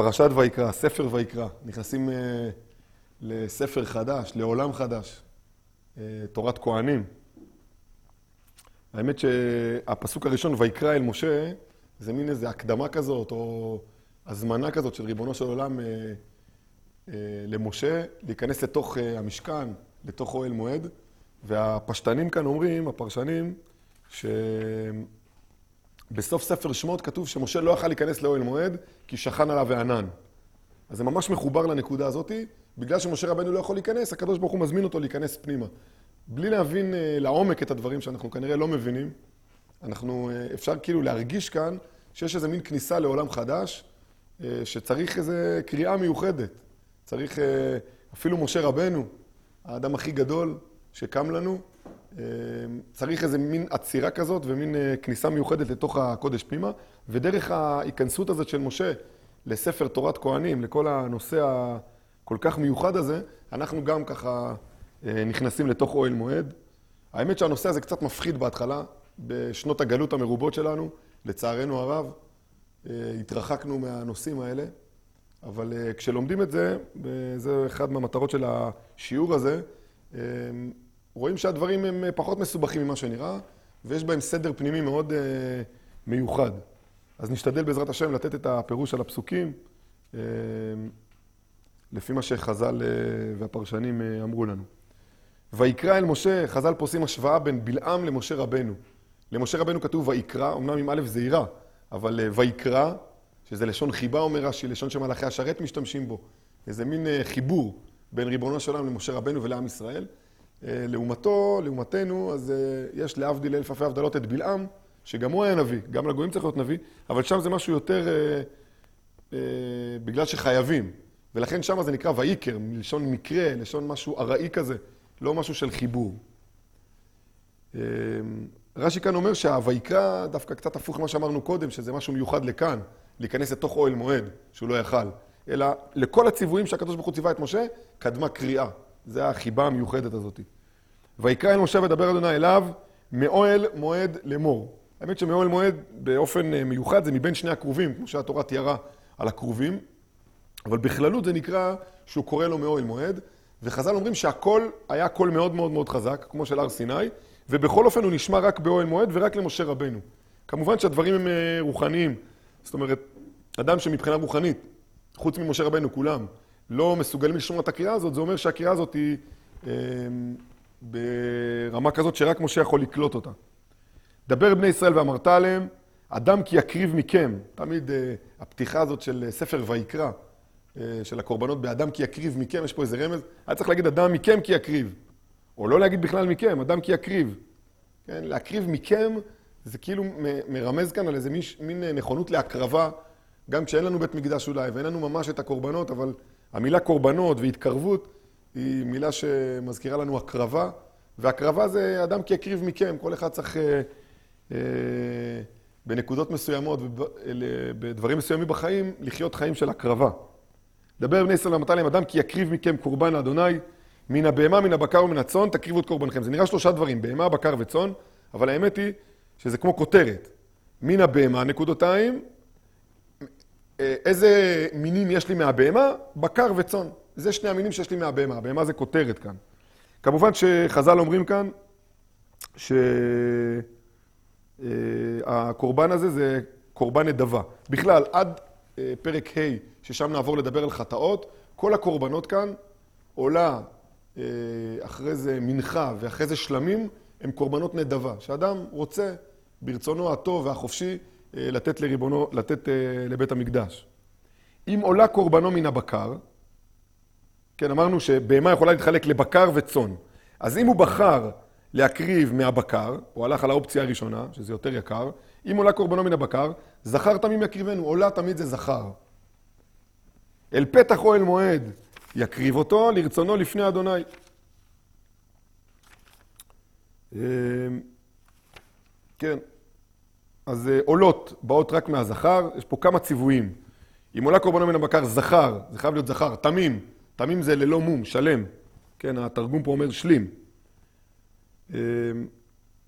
פרשת ויקרא, ספר ויקרא. נכנסים לספר חדש, לעולם חדש. תורת כהנים. האמת שהפסוק הראשון, ויקרא אל משה, זה מין איזו הקדמה כזאת, או הזמנה כזאת של ריבונו של עולם למשה, להיכנס לתוך המשכן, לתוך אוהל מועד. והפשטנים כאן אומרים, הפרשנים, שבסוף ספר שמות כתוב שמשה לא יכל להיכנס לאוהל מועד, כי שכן עליו הענן. אז זה ממש מחובר לנקודה הזאת, בגלל שמשה רבנו לא יכול להיכנס, הקדוש ברוך הוא מזמין אותו להיכנס פנימה. בלי להבין לעומק את הדברים שאנחנו כנראה לא מבינים, אפשר כאילו להרגיש כאן שיש איזה מין כניסה לעולם חדש, שצריך איזה קריאה מיוחדת. צריך, אפילו משה רבנו, האדם הכי גדול שקם לנו, צריך איזה מין עצירה כזאת ומין כניסה מיוחדת לתוך הקודש פנימה, ודרך ההיכנסות הזאת של משה לספר תורת כהנים, לכל הנושא הכל כך מיוחד הזה, אנחנו גם ככה נכנסים לתוך אוהל מועד. האמת שהנושא הזה קצת מפחיד בהתחלה, בשנות הגלות המרובות שלנו, לצערנו הרב, התרחקנו מהנושאים האלה, אבל כשלומדים את זה, וזה אחד מהמטרות של השיעור הזה, רואים שהדברים הם פחות מסובכים ממה שנראה, ויש בהם סדר פנימי מאוד מיוחד. אז נשתדל בעזרת השם לתת את הפירוש על הפסוקים, לפי מה שחז"ל והפרשנים אמרו לנו. ויקרא אל משה, חז"ל פה עושים השוואה בין בלעם למשה רבנו. למשה רבנו כתוב ויקרא, אמנם עם א' זעירה, אבל ויקרא, שזה לשון חיבה אומר רש"י, לשון שמלאכי השרת משתמשים בו. איזה מין חיבור בין ריבונו של עולם למשה רבנו ולעם ישראל. לעומתנו, אז יש להבדיל אלף אלפי הבדלות את בלעם, שגם הוא היה נביא, גם לגויים צריך להיות נביא, אבל שם זה משהו יותר בגלל שחייבים. ולכן שם זה נקרא ויקר, מלשון מקרה, לשון משהו ארעי כזה, לא משהו של חיבור. רש"י כאן אומר שהויקרא דווקא קצת הפוך מה שאמרנו קודם, שזה משהו מיוחד לכאן, להיכנס לתוך אוהל מועד, שהוא לא יכל. אלא לכל הציוויים שהקדוש ברוך הוא ציווה את משה, קדמה קריאה. זה החיבה המיוחדת הזאת. ויקרא אל משה ודבר אדוני אליו, מאוהל מועד לאמור. האמת שמאוהל מועד באופן מיוחד זה מבין שני הקרובים, כמו שהתורה תיארה על הקרובים, אבל בכללות זה נקרא שהוא קורא לו מאוהל מועד, וחז"ל אומרים שהקול היה קול מאוד מאוד מאוד חזק, כמו של הר סיני, ובכל אופן הוא נשמע רק באוהל מועד ורק למשה רבנו. כמובן שהדברים הם רוחניים, זאת אומרת, אדם שמבחינה רוחנית, חוץ ממשה רבנו כולם, לא מסוגלים לשמוע את הקריאה הזאת, זה אומר שהקריאה הזאת היא ברמה כזאת שרק משה יכול לקלוט אותה. דבר בני ישראל ואמרת עליהם, אדם כי יקריב מכם, תמיד הפתיחה הזאת של ספר ויקרא, של הקורבנות באדם כי יקריב מכם, יש פה איזה רמז, היה צריך להגיד אדם מכם כי יקריב, או לא להגיד בכלל מכם, אדם כי יקריב. כן? להקריב מכם זה כאילו מרמז כאן על איזה מין נכונות להקרבה, גם כשאין לנו בית מקדש אולי, ואין לנו ממש את הקורבנות, אבל המילה קורבנות והתקרבות היא מילה שמזכירה לנו הקרבה, והקרבה זה אדם כי יקריב מכם, כל אחד צריך בנקודות מסוימות ובדברים מסוימים בחיים לחיות חיים של הקרבה. דבר בני ישראל ואמרת עליהם, אדם כי יקריב מכם קורבן לאדוני, מן הבהמה, מן הבקר ומן הצאן, תקריבו את קורבנכם. זה נראה שלושה דברים, בהמה, בקר וצאן, אבל האמת היא שזה כמו כותרת. מן הבהמה, נקודותיים, איזה מינים יש לי מהבהמה? בקר וצאן. זה שני המינים שיש לי מהבהמה. הבהמה זה כותרת כאן. כמובן שחז"ל אומרים כאן שהקורבן הזה זה קורבן נדבה. בכלל, עד פרק ה' ששם נעבור לדבר על חטאות, כל הקורבנות כאן עולה אחרי זה מנחה ואחרי זה שלמים, הם קורבנות נדבה. שאדם רוצה ברצונו הטוב והחופשי לתת לריבונו, לתת לבית המקדש. אם עולה קורבנו מן הבקר, כן, אמרנו שבהמה יכולה להתחלק לבקר וצאן. אז אם הוא בחר להקריב מהבקר, הוא הלך על האופציה הראשונה, שזה יותר יקר, אם עולה קורבנו מן הבקר, זכר תמיד יקריבנו, עולה תמיד זה זכר. אל פתח אוהל מועד יקריב אותו לרצונו לפני אדוני. כן, אז עולות באות רק מהזכר, יש פה כמה ציוויים. אם עולה קורבנו מן הבקר זכר, זה חייב להיות זכר, תמים, תמים זה ללא מום, שלם. כן, התרגום פה אומר שלים.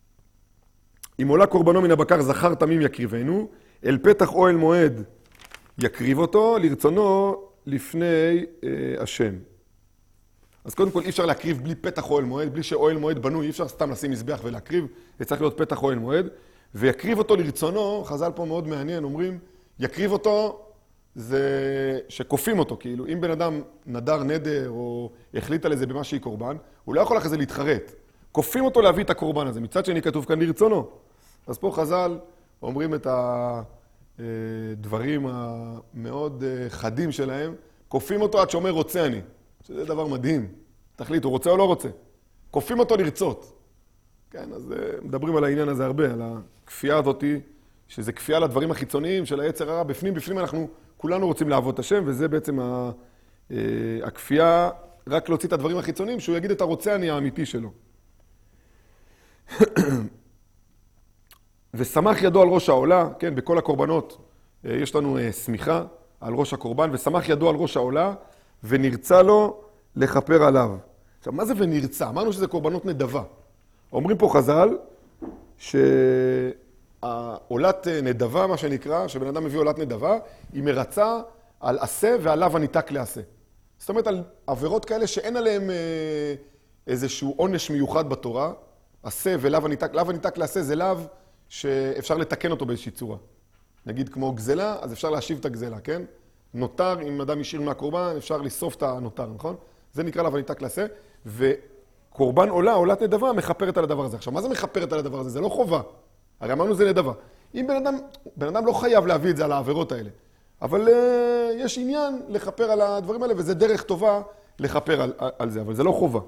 אם עולה קורבנו מן הבקר זכר תמים יקריבנו, אל פתח אוהל מועד יקריב אותו לרצונו לפני השם. אז קודם כל אי אפשר להקריב בלי פתח אוהל מועד, בלי שאוהל מועד בנוי, אי אפשר סתם לשים מזבח ולהקריב, זה צריך להיות פתח אוהל מועד, ויקריב אותו לרצונו, חז"ל פה מאוד מעניין, אומרים, יקריב אותו זה שקופים אותו, כאילו אם בן אדם נדר נדר או החליט על איזה במה שהיא קורבן, הוא לא יכול אחרי זה להתחרט. קופים אותו להביא את הקורבן הזה, מצד שני כתוב כאן לרצונו. אז פה חז"ל אומרים את הדברים המאוד חדים שלהם, קופים אותו עד שאומר רוצה אני, שזה דבר מדהים. תחליט, הוא רוצה או לא רוצה. קופים אותו לרצות. כן, אז מדברים על העניין הזה הרבה, על הכפייה הזאת, שזה כפייה לדברים החיצוניים של היצר הרע. בפנים אנחנו כולנו רוצים לעבוד את השם, וזה בעצם הכפייה, רק להוציא את הדברים החיצוניים, שהוא יגיד את הרוצה אני האמיתי שלו. ושמח ידו על ראש העולה, כן, בכל הקורבנות יש לנו סמיכה על ראש הקורבן, ושמח ידו על ראש העולה, ונרצה לו לכפר עליו. עכשיו, מה זה ונרצה? אמרנו שזה קורבנות נדבה. אומרים פה חז"ל, שהעולת נדבה, מה שנקרא, שבן אדם מביא עולת נדבה, היא מרצה על עשה ועליו הניתק לעשה. זאת אומרת, על עבירות כאלה שאין עליהם איזשהו עונש מיוחד בתורה, עשה ולאו הניתק לעשה זה לאו שאפשר לתקן אותו באיזושהי צורה. נגיד כמו גזלה, אז אפשר להשיב את הגזלה, כן? נותר, אם אדם ישאיר מהקורבן, אפשר לשרוף את הנותר, נכון? זה נקרא לאו הניתק לעשה, וקורבן עולה, עולת נדבה, מחפרת על הדבר הזה. עכשיו, מה זה מחפרת על הדבר הזה? זה לא חובה. הרי אמרנו זה נדבה. אם בן אדם לא חייב להביא את זה על העבירות האלה, אבל יש עניין לחפר על הדברים האלה, וזה דרך טובה לחפר על זה, אבל זה לא חובה.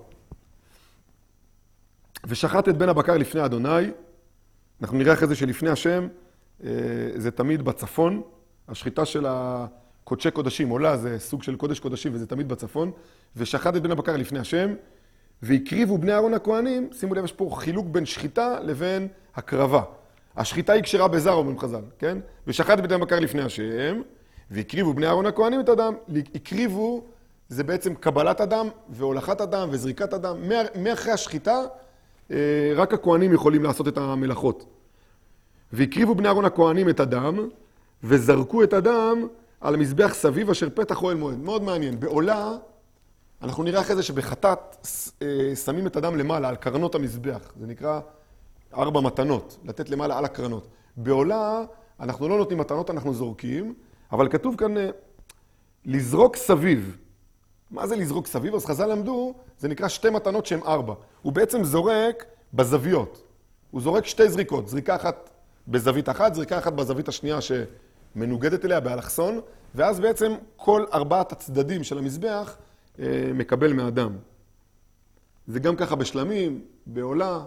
ושחט את בן הבקר לפני אדוני, אנחנו נראה אחרי זה שלפני השם, זה תמיד בצפון, השחיטה של הקודשי קודשים, עולה זה סוג של קודש קודשים, וזה תמיד בצפון, ושחט את בן הבקר לפני השם, והקריבו בני אהרון הכהנים, שימו לב, יש פה חילוק בין שחיטה לבין הקרבה. השחיטה היא כשרה בזר, אומרים חז"ל, כן? ושחט את בן הבקר לפני השם, והקריבו בני אהרון הכהנים את הדם, הקריבו, זה בעצם קבלת הדם, והולכת הדם, וזריקת הדם, מאחרי השחיטה, רק הכהנים יכולים לעשות את המלאכות. והקריבו בני אהרון הכהנים את הדם, וזרקו את הדם על המזבח סביב אשר פתח אוהל מועד. מאוד מעניין. בעולה, אנחנו נראה אחרי זה שבחטאת שמים את הדם למעלה, על קרנות המזבח. זה נקרא 4 מתנות, לתת למעלה על הקרנות. בעולה, אנחנו לא נותנים מתנות, אנחנו זורקים, אבל כתוב כאן לזרוק סביב. מה זה לזרוק סביב? אז חז"ל למדו, זה נקרא 2 מתנות שהן 4. הוא בעצם זורק בזוויות. הוא זורק 2 זריקות, זריקה אחת בזווית אחת, זריקה אחת בזווית השנייה שמנוגדת אליה באלכסון, ואז בעצם כל 4 הצדדים של המזבח מקבל מהדם. זה גם ככה בשלמים, בעולה,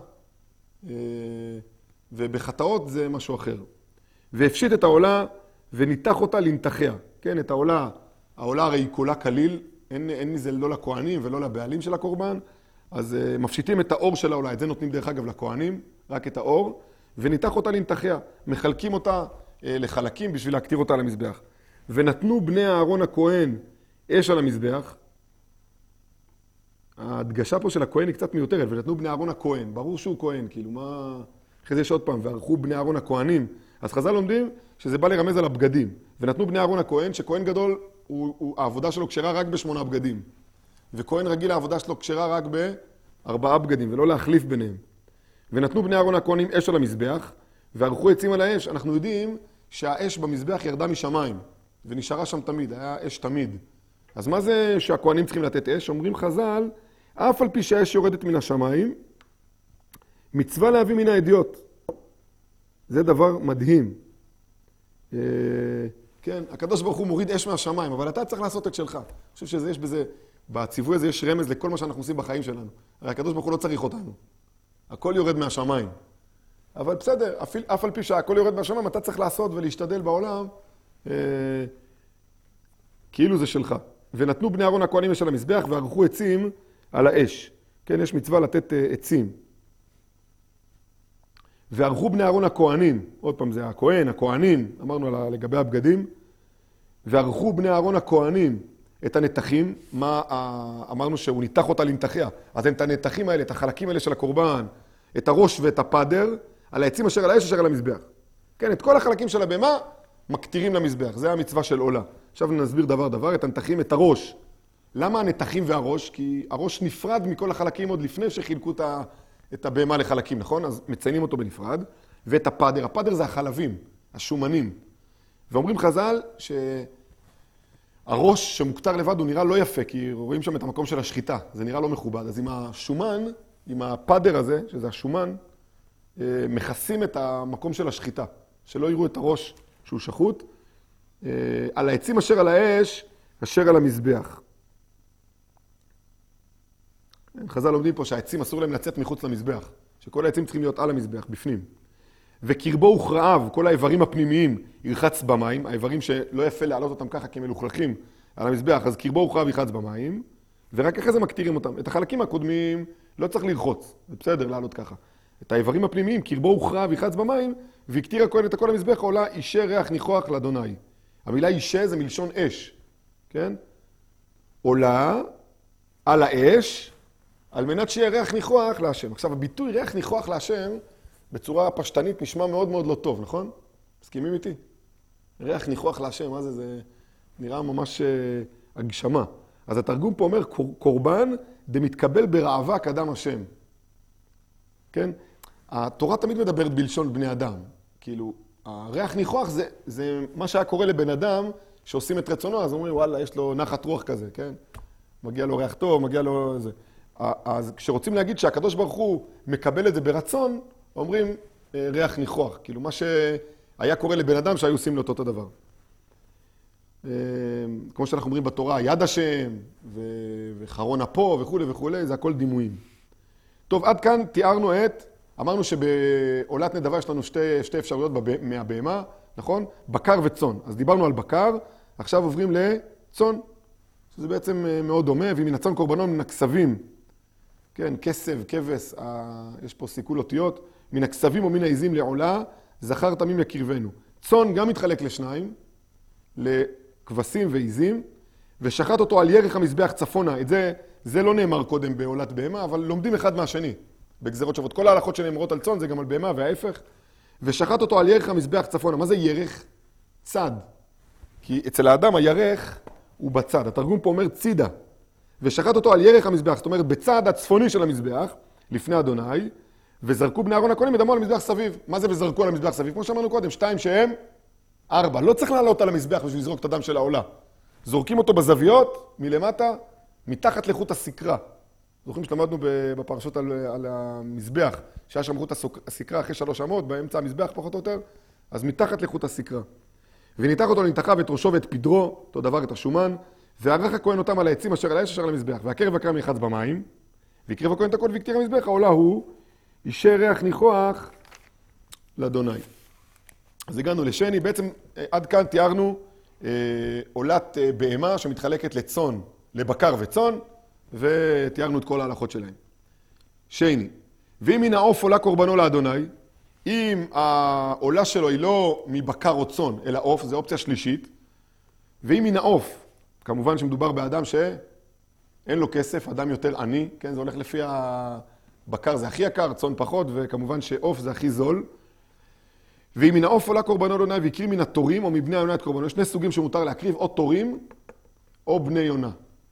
ובחטאות זה משהו אחר. והפשיט את העולה וניתח אותה לנתחיה. כן, את העולה הרי היא קולה כליל, אין מזה לא לכהנים ולא לבעלים של הקורבן, אז מפשיטים את האור של העולה, את זה נותנים דרך אגב לכהנים, רק את האור, וניתח אותה לנתחיה, מחלקים אותה לחלקים בשביל להקטיר אותה על המזבח. ונתנו בני אהרון הכהן אש על המזבח, ההדגשה פה של הכהן היא קצת מיותרת, ונתנו בני אהרון הכהן, ברור שהוא כהן, כאילו מה... אחרי זה יש עוד פעם, וערכו בני אהרון הכהנים, אז חז"ל לומדים שזה בא לרמז על הבגדים, ונתנו בני אהרון הכהן, שכהן גדול, העבודה שלו כשרה רק ב8 בגדים, וכהן רגיל העבודה שלו כשרה רק ב4 בגדים, ולא להחליף ביניהם. ונתנו בני אהרון הכהנים אש על המזבח, וערכו עצים על האש. אנחנו יודעים שהאש במזבח ירדה משמיים, ונשארה שם תמיד, היה אש תמיד. אז מה זה שהכהנים צריכים לתת אש? אומרים חז"ל, אף על פי שהאש יורדת מן השמיים, מצווה להביא מן האדיוט. זה דבר מדהים. כן, הקדוש ברוך הוא מוריד אש מהשמיים, אבל אתה צריך לעשות את שלך. אני חושב שזה יש בזה, בציווי הזה יש רמז לכל מה שאנחנו עושים בחיים שלנו. הרי הקדוש ברוך הוא לא צריך אותנו. הכל יורד מהשמיים. אבל בסדר, אף על פי שהכל יורד מהשמיים, אתה צריך לעשות ולהשתדל בעולם, כאילו זה שלך. ונתנו בני אהרון הכהנים אש על המזבח, וערכו עצים על האש. כן, יש מצווה לתת עצים. וערכו בני אהרון הכהנים, עוד פעם זה הכהנים, אמרנו לגבי הבגדים, וערכו בני אהרון הכהנים את הנתחים, אמרנו שהוא ניתח אותה לנתחיה, אז את הנתחים האלה, את החלקים האלה של הקורבן, את הראש ואת הפדר, על העצים אשר על האש אשר על המזבח. כן, את כל החלקים של הבמה, מקטירים למזבח. זה המצווה של עולה. עכשיו נסביר דבר, את הנתחים, את הראש. למה הנתחים והראש? כי הראש נפרד מכל החלקים עוד לפני שחילקו את הבהמה לחלקים, נכון? אז מציינים אותו בנפרד. ואת הפדר. הפדר זה החלבים, השומנים. ואומרים חז"ל שהראש שמוקטר לבד הוא נראה לא יפה, כי רואים שם את המקום של השחיטה. זה נראה לא מכובד. אז עם השומן, עם הפדר הזה, שזה השומן, מכסים את המקום של השחיטה. שלא יראו את הראש שהוא שחוט. על העצים אשר על האש, אשר על המזבח. חז"ל לומדים פה שהעצים אסור להם לצאת מחוץ למזבח. שכל העצים צריכים להיות על המזבח, בפנים. וקרבו וכרעיו, כל האיברים הפנימיים, ירחץ במים. האיברים שלא יפה להעלות אותם ככה כי הם מלוכלכים על המזבח. אז קרבו וכרעיו ירחץ במים. ורק אחרי זה מקטירים אותם. את החלקים הקודמים לא צריך לרחוץ. זה בסדר להעלות ככה. את האיברים הפנימיים, קרבו וכרעיו ירחץ במים. והקטיר הכהן את הכל המזבח, עולה אישה ריח ניחוח לאדוני. המילה אישה זה מלשון אש. כן? עולה על האש, על מנת שיהיה ריח ניחוח להשם. עכשיו, הביטוי ריח ניחוח להשם, בצורה פשטנית נשמע מאוד מאוד לא טוב, נכון? מסכימים איתי? ריח ניחוח להשם, מה זה? זה נראה ממש הגשמה. אז התרגום פה אומר, קורבן דמתקבל ברעבה קדם השם. כן? התורה תמיד מדברת בלשון בני אדם. כאילו, הריח ניחוח זה מה שהיה קורה לבן אדם שעושים את רצונו, אז אומרים, וואלה, יש לו נחת רוח כזה, כן? מגיע לו ריח טוב, מגיע לו זה. אז כשרוצים להגיד שהקדוש ברוך הוא מקבל את זה ברצון, אומרים ריח ניחוח. כאילו, מה שהיה קורה לבן אדם שהיו עושים לו אותו הדבר. כמו שאנחנו אומרים בתורה, יד השם, וחרון אפו וכו' וכו', זה הכל דימויים. טוב, עד כאן תיארנו אמרנו שבעולת נדבה יש לנו שתי אפשרויות מהבהמה, נכון? בקר וצאן. אז דיברנו על בקר, עכשיו עוברים לצאן, שזה בעצם מאוד דומה, ומן הצאן קורבנו מן הכסבים, כן, כסב, כבש, יש פה סיכול אותיות, מן הכסבים או מן העזים לעולה, זכר תמים יקרבנו. צאן גם מתחלק לשניים, לכבשים ועזים, ושחט אותו על ירך המזבח צפונה. זה לא נאמר קודם בעולת בהמה, אבל לומדים אחד מהשני. בגזרות שוות. כל ההלכות שנאמרות על צאן זה גם על בהמה וההפך. ושחט אותו על ירך המזבח צפונה. מה זה ירך? צד. כי אצל האדם הירך הוא בצד. התרגום פה אומר צידה. ושחט אותו על ירך המזבח. זאת אומרת, בצד הצפוני של המזבח, לפני אדוני, וזרקו בני אהרון הכהנים את דמו על המזבח סביב. מה זה וזרקו על המזבח סביב? כמו שאמרנו קודם, 2 שהם 4. לא צריך לעלות על המזבח בשביל לזרוק את הדם של העולה. זורקים אותו בזוויות, מלמטה, מתחת לחוט הסקרה. זוכרים שלמדנו בפרשות על המזבח, שהיה שם חוט הסקרה אחרי 3 אמות, באמצע המזבח פחות או יותר, אז מתחת לחוט הסקרה. וניתח אותו לנתחה ואת ראשו ואת פדרו, אותו דבר את השומן, וערך הכהן אותם על העצים אשר על האש אשר על המזבח, והקרב הקרם יחץ במים, והקריב הכהן את הכל והקטיר המזבח, העולה הוא, אישה ריח ניחוח לאדוני. אז הגענו לשני, בעצם עד כאן תיארנו עולת בהמה שמתחלקת לצאן, לבקר וצאן, ותיארנו את כל ההלכות שלהם. שני, ואם מן העוף עולה קורבנו לאדוני, אם העולה שלו היא לא מבקר או צאן, אלא עוף, זה אופציה שלישית, ואם מן העוף, כמובן שמדובר באדם שאין לו כסף, אדם יותר עני, כן, זה הולך לפי הבקר זה הכי יקר, צאן פחות, וכמובן שעוף זה הכי זול. ואם מן העוף עולה קורבנו לאדוני והקריב מן התורים או מבני היונה את קורבנו, יש 2 סוגים שמותר להקריב, או תורים או בני יונה.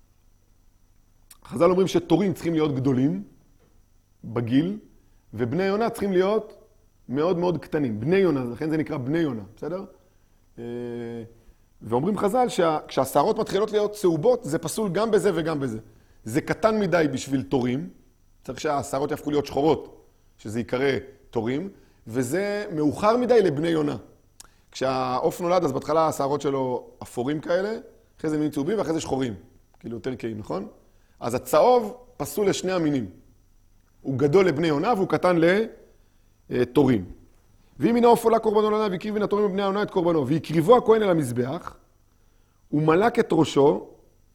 חז"ל אומרים שתורים צריכים להיות גדולים בגיל, ובני יונה צריכים להיות מאוד מאוד קטנים. בני יונה, לכן זה נקרא בני יונה, בסדר? ואומרים חז"ל שכשהשערות מתחילות להיות צהובות, זה פסול גם בזה וגם בזה. זה קטן מדי בשביל תורים, צריך שהשערות יהפכו להיות שחורות, שזה יקרא תורים, וזה מאוחר מדי לבני יונה. כשהעוף נולד, אז בהתחלה השערות שלו אפורים כאלה, אחרי זה נהיים צהובים ואחרי זה שחורים, כאילו יותר קיים, נכון? אז הצהוב פסול לשני המינים. הוא גדול לבני יונה והוא קטן לתורים. ואם מן העוף עולה קורבנו לאדוני והקריב מן התורים לבני יונה את קורבנו, והקריבו הכהן אל המזבח, הוא מלק את ראשו.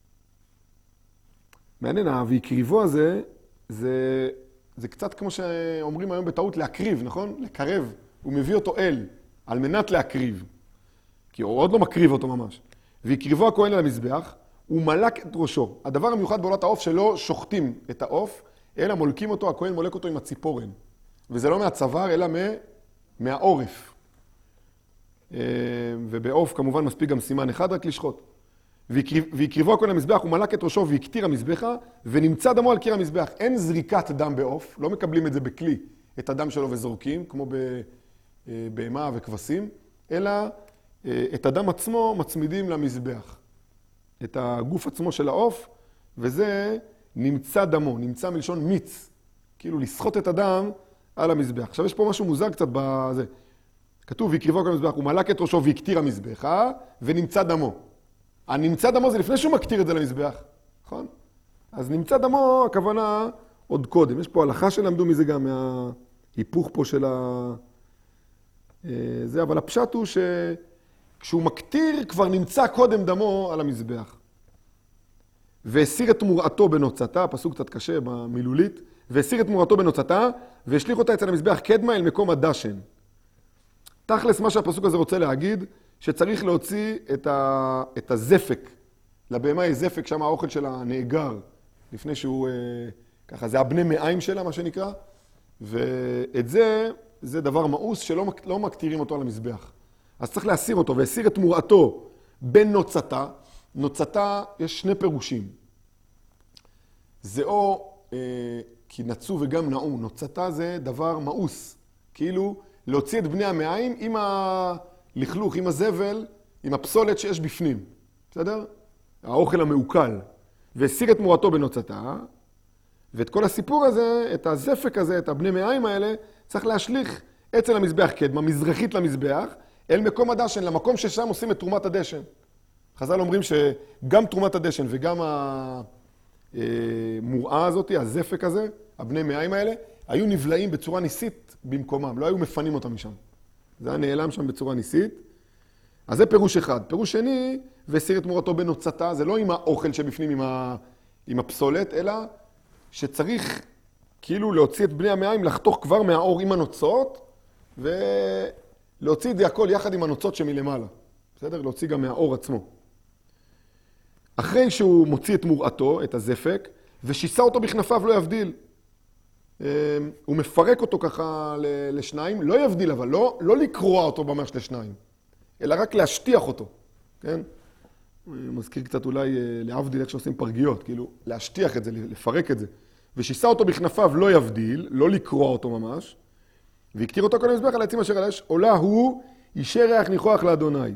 מעניין, והקריבו הזה, זה קצת כמו שאומרים היום בטעות להקריב, נכון? לקרב. הוא מביא אותו אל, על מנת להקריב. כי הוא עוד לא מקריב אותו ממש. והקריבו הכהן אל המזבח, הוא מלק את ראשו. הדבר המיוחד בעולת העוף שלא שוחטים את העוף, אלא מולקים אותו, הכהן מולק אותו עם הציפורן. וזה לא מהצוואר, אלא מהעורף. ובעוף כמובן מספיק גם סימן אחד רק לשחוט. ויקריבו הכהן למזבח, הוא מלק את ראשו ויקטיר המזבחה, ונמצא דמו על קיר המזבח. אין זריקת דם בעוף, לא מקבלים את זה בכלי, את הדם שלו וזורקים, כמו בהמה וכבשים, אלא את הדם עצמו מצמידים למזבח. את הגוף עצמו של העוף, וזה נמצא דמו, נמצא מלשון מיץ, כאילו לסחוט את הדם על המזבח. עכשיו יש פה משהו מוזר קצת בזה. כתוב, ויקריבו הכהן למזבח, הוא מלק את ראשו ויקטיר המזבחה, ונמצא דמו. הנמצא דמו זה לפני שהוא מקטיר את זה למזבח, נכון? אז נמצא דמו, הכוונה עוד קודם. יש פה הלכה שלמדו מזה גם מההיפוך פה של זה, אבל הפשט הוא שכשהוא מקטיר כבר נמצא קודם דמו על המזבח. והסיר את תמורתו בנוצתה, פסוק קצת קשה במילולית, והסיר את תמורתו בנוצתה, והשליך אותה אצל המזבח קדמה אל מקום הדשן. תכלס מה שהפסוק הזה רוצה להגיד, שצריך להוציא את הזפק. לבהמה יש זפק, שם האוכל שלה נאגר, לפני שהוא, ככה, זה הבני מעיים שלה, מה שנקרא, ואת זה דבר מאוס שלא מקטירים אותו על המזבח. אז צריך להסיר אותו, והסיר את תמורתו בנוצתה. נוצתה, יש שני פירושים. זה או כי נצו וגם נעו. נוצתה זה דבר מאוס, כאילו להוציא את בני המעיים עם הלכלוך, עם הזבל, עם הפסולת שיש בפנים. בסדר? האוכל המעוקל. והסיר את תמורתו בנוצתה, ואת כל הסיפור הזה, את הזפק הזה, את הבני מעיים האלה, צריך להשליך אצל המזבח קדמה, מזרחית למזבח, אל מקום הדשן, למקום ששם עושים את תרומת הדשן. חז"ל אומרים שגם תרומת הדשן וגם המוראה הזאת, הזפק הזה, הבני מעיים האלה, היו נבלעים בצורה ניסית במקומם, לא היו מפנים אותם משם. זה היה נעלם שם בצורה ניסית. אז זה פירוש אחד. פירוש שני, והסיר את תמורתו בנוצתה, זה לא עם האוכל שבפנים, עם הפסולת, אלא שצריך כאילו להוציא את בני המעיים, לחתוך כבר מהאור עם הנוצות, ולהוציא את זה הכל יחד עם הנוצות שמלמעלה. בסדר? להוציא גם מהאור עצמו. אחרי שהוא מוציא את מוראתו, את הזפק, ושיסה אותו בכנפיו, לא יבדיל. הוא מפרק אותו ככה לשניים, לא יבדיל, אבל לא לקרוע אותו ממש לשניים, אלא רק להשטיח אותו. כן? מזכיר קצת אולי להבדיל איך שעושים פרגיות, כאילו להשטיח את זה, לפרק את זה. ושיסה אותו בכנפיו, לא יבדיל, לא לקרוע אותו ממש, והקטיר אותו כל המזבח על העצים אשר על האש, עולה הוא, אישר ריח ניחוח לאדוני.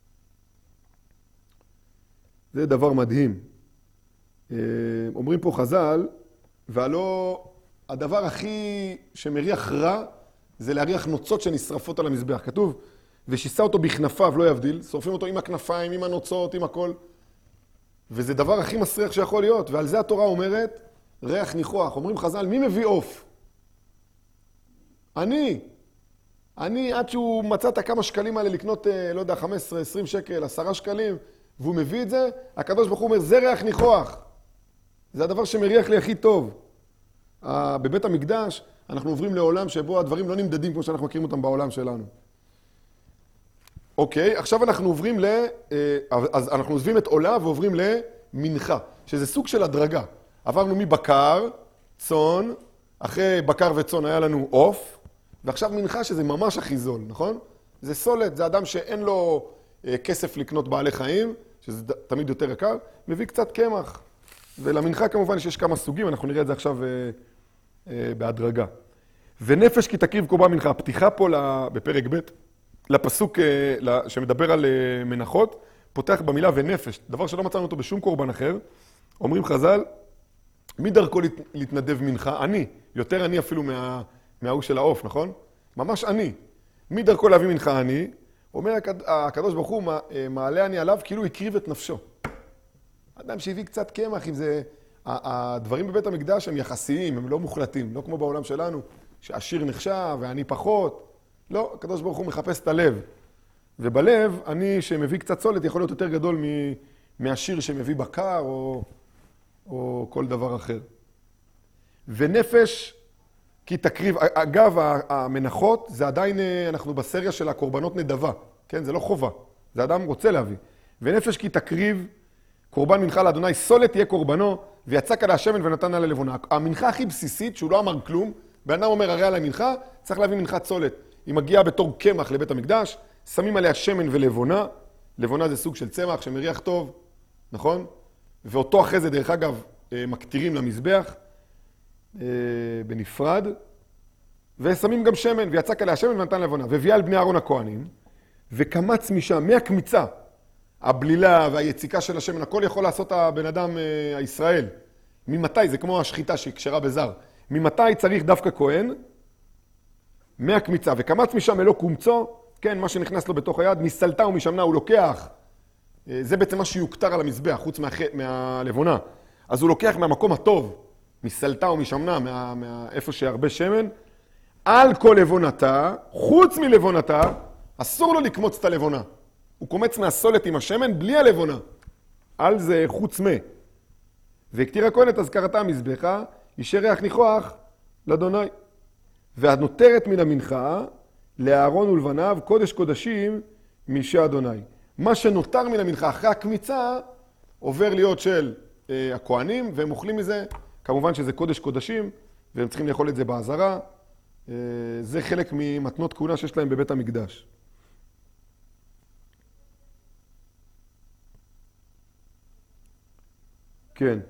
זה דבר מדהים. אומרים פה חז"ל, והלא הדבר הכי שמריח רע, זה להריח נוצות שנשרפות על המזבח. כתוב, ושיסה אותו בכנפיו, לא יבדיל, שורפים אותו עם הכנפיים, עם הנוצות, עם הכל. וזה דבר הכי מסריח שיכול להיות, ועל זה התורה אומרת, ריח ניחוח. אומרים חז"ל, מי מביא עוף? אני, עד שהוא מצא את כמה שקלים האלה לקנות, לא יודע, 15, 20 שקל, 10 שקלים, והוא מביא את זה, הקדוש ברוך הוא אומר, זה ריח ניחוח. זה הדבר שמריח לי הכי טוב. בבית המקדש, אנחנו עוברים לעולם שבו הדברים לא נמדדים כמו שאנחנו מכירים אותם בעולם שלנו. אוקיי, עכשיו אנחנו עוברים אז אנחנו עוזבים את עולה ועוברים למנחה, שזה סוג של הדרגה. עברנו מבקר, צאן, אחרי בקר וצאן היה לנו עוף, ועכשיו מנחה שזה ממש הכי זול, נכון? זה סולת, זה אדם שאין לו כסף לקנות בעלי חיים, שזה תמיד יותר יקר, מביא קצת קמח. ולמנחה כמובן שיש כמה סוגים, אנחנו נראה את זה עכשיו בהדרגה. ונפש כי תקריב קורבן מנחה. הפתיחה פה בפרק ב' לפסוק שמדבר על מנחות, פותח במילה ונפש, דבר שלא מצאנו אותו בשום קורבן אחר. אומרים חז"ל, מי דרכו להתנדב מנחה? אני, יותר אני אפילו מההוא של העוף, נכון? ממש אני. מי דרכו להביא מנחה? אני. אומר הקדוש ברוך הוא, מעלה אני עליו כאילו הקריב את נפשו. אדם שהביא קצת קמח, אם זה... הדברים בבית המקדש הם יחסיים, הם לא מוחלטים, לא כמו בעולם שלנו, שעשיר נחשב ואני פחות. לא, הקדוש ברוך הוא מחפש את הלב. ובלב, אני שמביא קצת סולת יכול להיות יותר גדול מהשיר שמביא בקר או כל דבר אחר. ונפש כי תקריב, אגב, המנחות זה עדיין, אנחנו בסריה של הקורבנות נדבה, כן? זה לא חובה, זה אדם רוצה להביא. ונפש כי תקריב, קורבן מנחה לאדוני, סולת תהיה קורבנו, ויצק עליה השמן ונתן עליה לבונה. המנחה הכי בסיסית, שהוא לא אמר כלום, בן אדם אומר, הרי עליה מנחה, צריך להביא מנחת סולת. היא מגיעה בתור קמח לבית המקדש, שמים עליה שמן ולבונה. לבונה זה סוג של צמח שמריח טוב, נכון? ואותו אחרי זה, דרך אגב, מקטירים למזבח בנפרד, ושמים גם שמן, ויצק עליה שמן ונתן לבונה. והביאה על בני אהרון הכהנים, וקמץ משם, מהקמיצה, הבלילה והיציקה של השמן, הכל יכול לעשות הבן אדם הישראל. ממתי? זה כמו השחיטה שהיא קשרה בזר. ממתי צריך דווקא כהן? מהקמיצה, וקמץ משם מלוא קומצו, כן, מה שנכנס לו בתוך היד, מסלטה ומשמנה הוא לוקח. זה בעצם מה שיוקטר על המזבח, חוץ מהלבונה. אז הוא לוקח מהמקום הטוב, מסלטה ומשמנה, מאיפה שהרבה שמן, על כל לבונתה, חוץ מלבונתה, אסור לו לקמוץ את הלבונה. הוא קומץ מהסולת עם השמן בלי הלבונה. על זה חוץ מה. והקטיר הכהן את אזכרתה המזבחה, אישר ריח ניחוח לאדוני. והנותרת מן המנחה, לאהרון ולבניו, קודש קודשים מאישי אדוני. מה שנותר מן המנחה אחרי הקמיצה, עובר להיות של הכהנים, והם אוכלים מזה. כמובן שזה קודש קודשים, והם צריכים לאכול את זה בעזרה. זה חלק ממתנות כהונה שיש להם בבית המקדש. כן.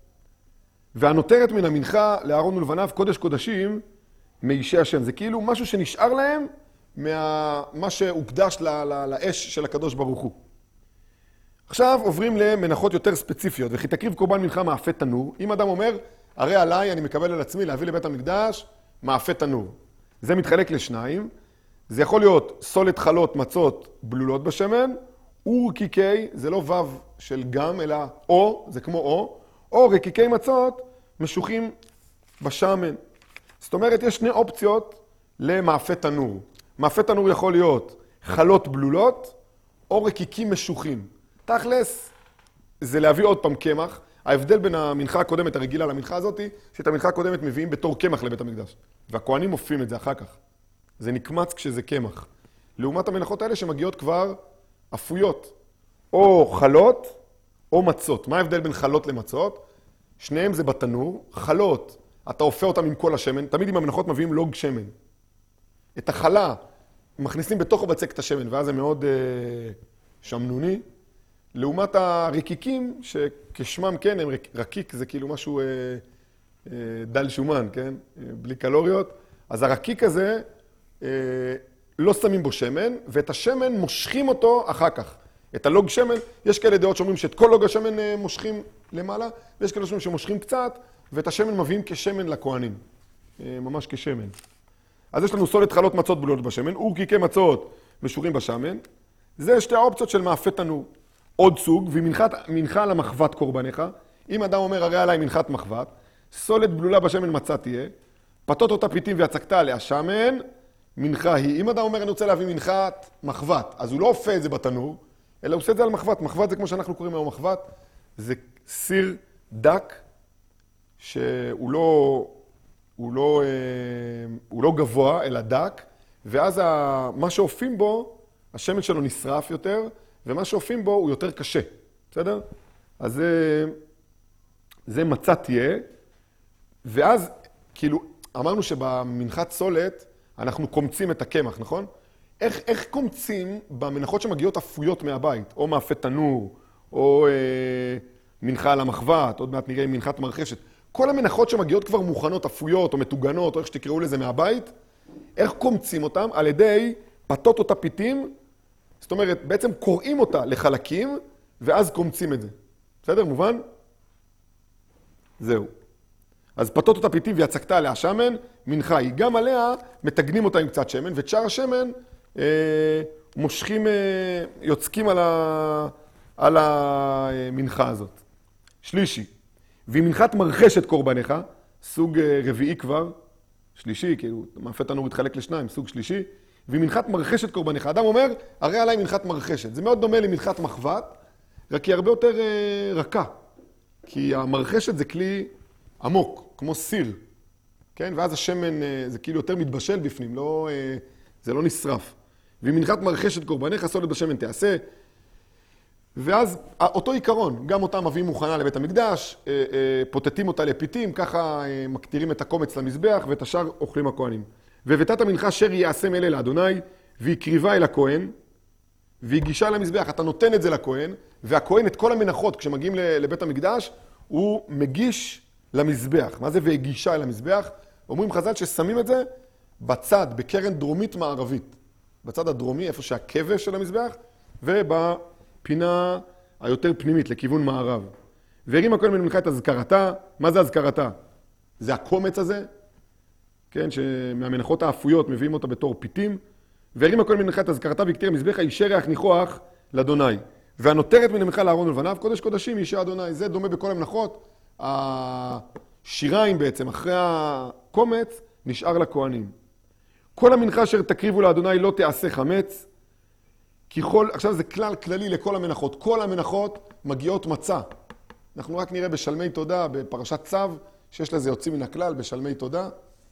והנותרת מן המנחה לאהרון ולבניו, קודש קודשים מאישי השם. זה כאילו משהו שנשאר להם מה שהוקדש לאש של הקדוש ברוך הוא. עכשיו עוברים למנחות יותר ספציפיות, וכי תקריב קורבן מנחה מאפה תנור. אם אדם אומר, הרי עליי אני מקבל על עצמי להביא לבית המקדש מאפה תנור. זה מתחלק לשניים. זה יכול להיות סולת חלות מצות בלולות בשמן, ורקיקי, זה לא וו של גם, אלא או, זה כמו או רקיקי מצות משוחים בשמן. זאת אומרת, יש שני אופציות למאפה תנור. מאפה תנור יכול להיות חלות בלולות או רקיקים משוחים. תכלס, זה להביא עוד פעם קמח. ההבדל בין המנחה הקודמת הרגילה למנחה הזאת, שאת המנחה הקודמת מביאים בתור קמח לבית המקדש. והכהנים מופיעים את זה אחר כך. זה נקמץ כשזה קמח. לעומת המנחות האלה שמגיעות כבר אפויות. או חלות או מצות. מה ההבדל בין חלות למצות? שניהם זה בתנור. חלות, אתה אופה אותם עם כל השמן. תמיד עם המנחות מביאים לוג שמן. את החלה מכניסים בתוך הבצק את השמן, ואז זה מאוד שמנוני. לעומת הרקיקים, שכשמם כן, הם רקיק, זה כאילו משהו דל שומן, כן? בלי קלוריות. אז הרקיק הזה, לא שמים בו שמן, ואת השמן מושכים אותו אחר כך. את הלוג שמן, יש כאלה דעות שאומרים שאת כל לוג השמן מושכים למעלה, ויש כאלה שאומרים שמושכים קצת, ואת השמן מביאים כשמן לכהנים. ממש כשמן. אז יש לנו סולת חלות מצות בלולות בשמן, ורקיקי מצות משוחים בשמן. זה שתי האופציות של מאפה תנור. עוד סוג, ומנחה למחבת קורבניך. אם אדם אומר, הרי עליי מנחת מחבת, סולת בלולה בשמן מצה תהיה, פתות אותה פיתים ויצקתה עליה שמן, מנחה היא. אם אדם אומר, אני רוצה להביא מנחת מחבת, אז הוא לא אופה את זה בתנור, אלא הוא עושה את זה על מחבת. מחבת זה כמו שאנחנו קוראים היום מחבת, זה סיר דק, שהוא לא גבוה, אלא דק, ואז מה שאופים בו, השמן שלו נשרף יותר, ומה שאופים בו הוא יותר קשה, בסדר? אז זה מצה תהיה, ואז כאילו אמרנו שבמנחת סולת אנחנו קומצים את הקמח, נכון? איך קומצים במנחות שמגיעות אפויות מהבית, או מאפה תנור, או מנחה על המחבת, עוד מעט נראה מנחת מרחשת. כל המנחות שמגיעות כבר מוכנות, אפויות או מטוגנות, או איך שתקראו לזה מהבית, איך קומצים אותם? על ידי פתות אותה פיתים, זאת אומרת, בעצם קוראים אותה לחלקים, ואז קומצים את זה. בסדר? מובן? זהו. אז פתות אותה פיתים ויצקתה עליה שמן, מנחה היא. גם עליה מתגנים אותה עם קצת שמן, ואת שאר השמן מושכים, יוצקים על המנחה הזאת. שלישי. והיא מנחת מרחשת קורבניך, סוג רביעי כבר, שלישי, כאילו, מאפה תנור התחלק לשניים, סוג שלישי, והיא מנחת מרחשת קורבניך. אדם אומר, הרי עליי מנחת מרחשת. זה מאוד דומה למנחת מחבת, רק היא הרבה יותר רכה. כי המרחשת זה כלי עמוק, כמו סיר. כן? ואז השמן זה כאילו יותר מתבשל בפנים, זה לא נשרף. והיא מנחת מרחשת קורבניך, סולת בשמן תעשה. ואז אותו עיקרון, גם אותה מביאים מוכנה לבית המקדש, פוטטים אותה לפיתים, ככה מקטירים את הקומץ למזבח, ואת השאר אוכלים הכהנים. והבאת המנחה אשר יעשה מאלה לאדוני, והקריבה אל הכהן, והגישה למזבח. אתה נותן את זה לכהן, והכהן את כל המנחות, כשמגיעים לבית המקדש, הוא מגיש למזבח. מה זה והגישה אל המזבח? אומרים חז"ל ששמים את זה בצד, בקרן דרומית מערבית. בצד הדרומי, איפה שהכבש של המזבח, ובפינה היותר פנימית, לכיוון מערב. והרים הכהן במנחה את הזכרתה. מה זה הזכרתה? זה הקומץ הזה, כן, שמהמנחות האפויות מביאים אותה בתור פיתים. והרים הכהן במנחה את הזכרתה והקטיר המזבח, אישר ריח ניחוח לאדוני. והנותרת מן המנחה לארון ולבניו, קודש קודשים אישר אדוני. זה דומה בכל המנחות. השיריים בעצם, אחרי הקומץ, נשאר לכהנים. כל המנחה אשר תקריבו לאדוני לא תעשה חמץ. עכשיו זה כלל כללי לכל המנחות. כל המנחות מגיעות מצה. אנחנו רק נראה בשלמי תודה, בפרשת צו, שיש לזה יוצאים מן הכלל, בשלמי תודה.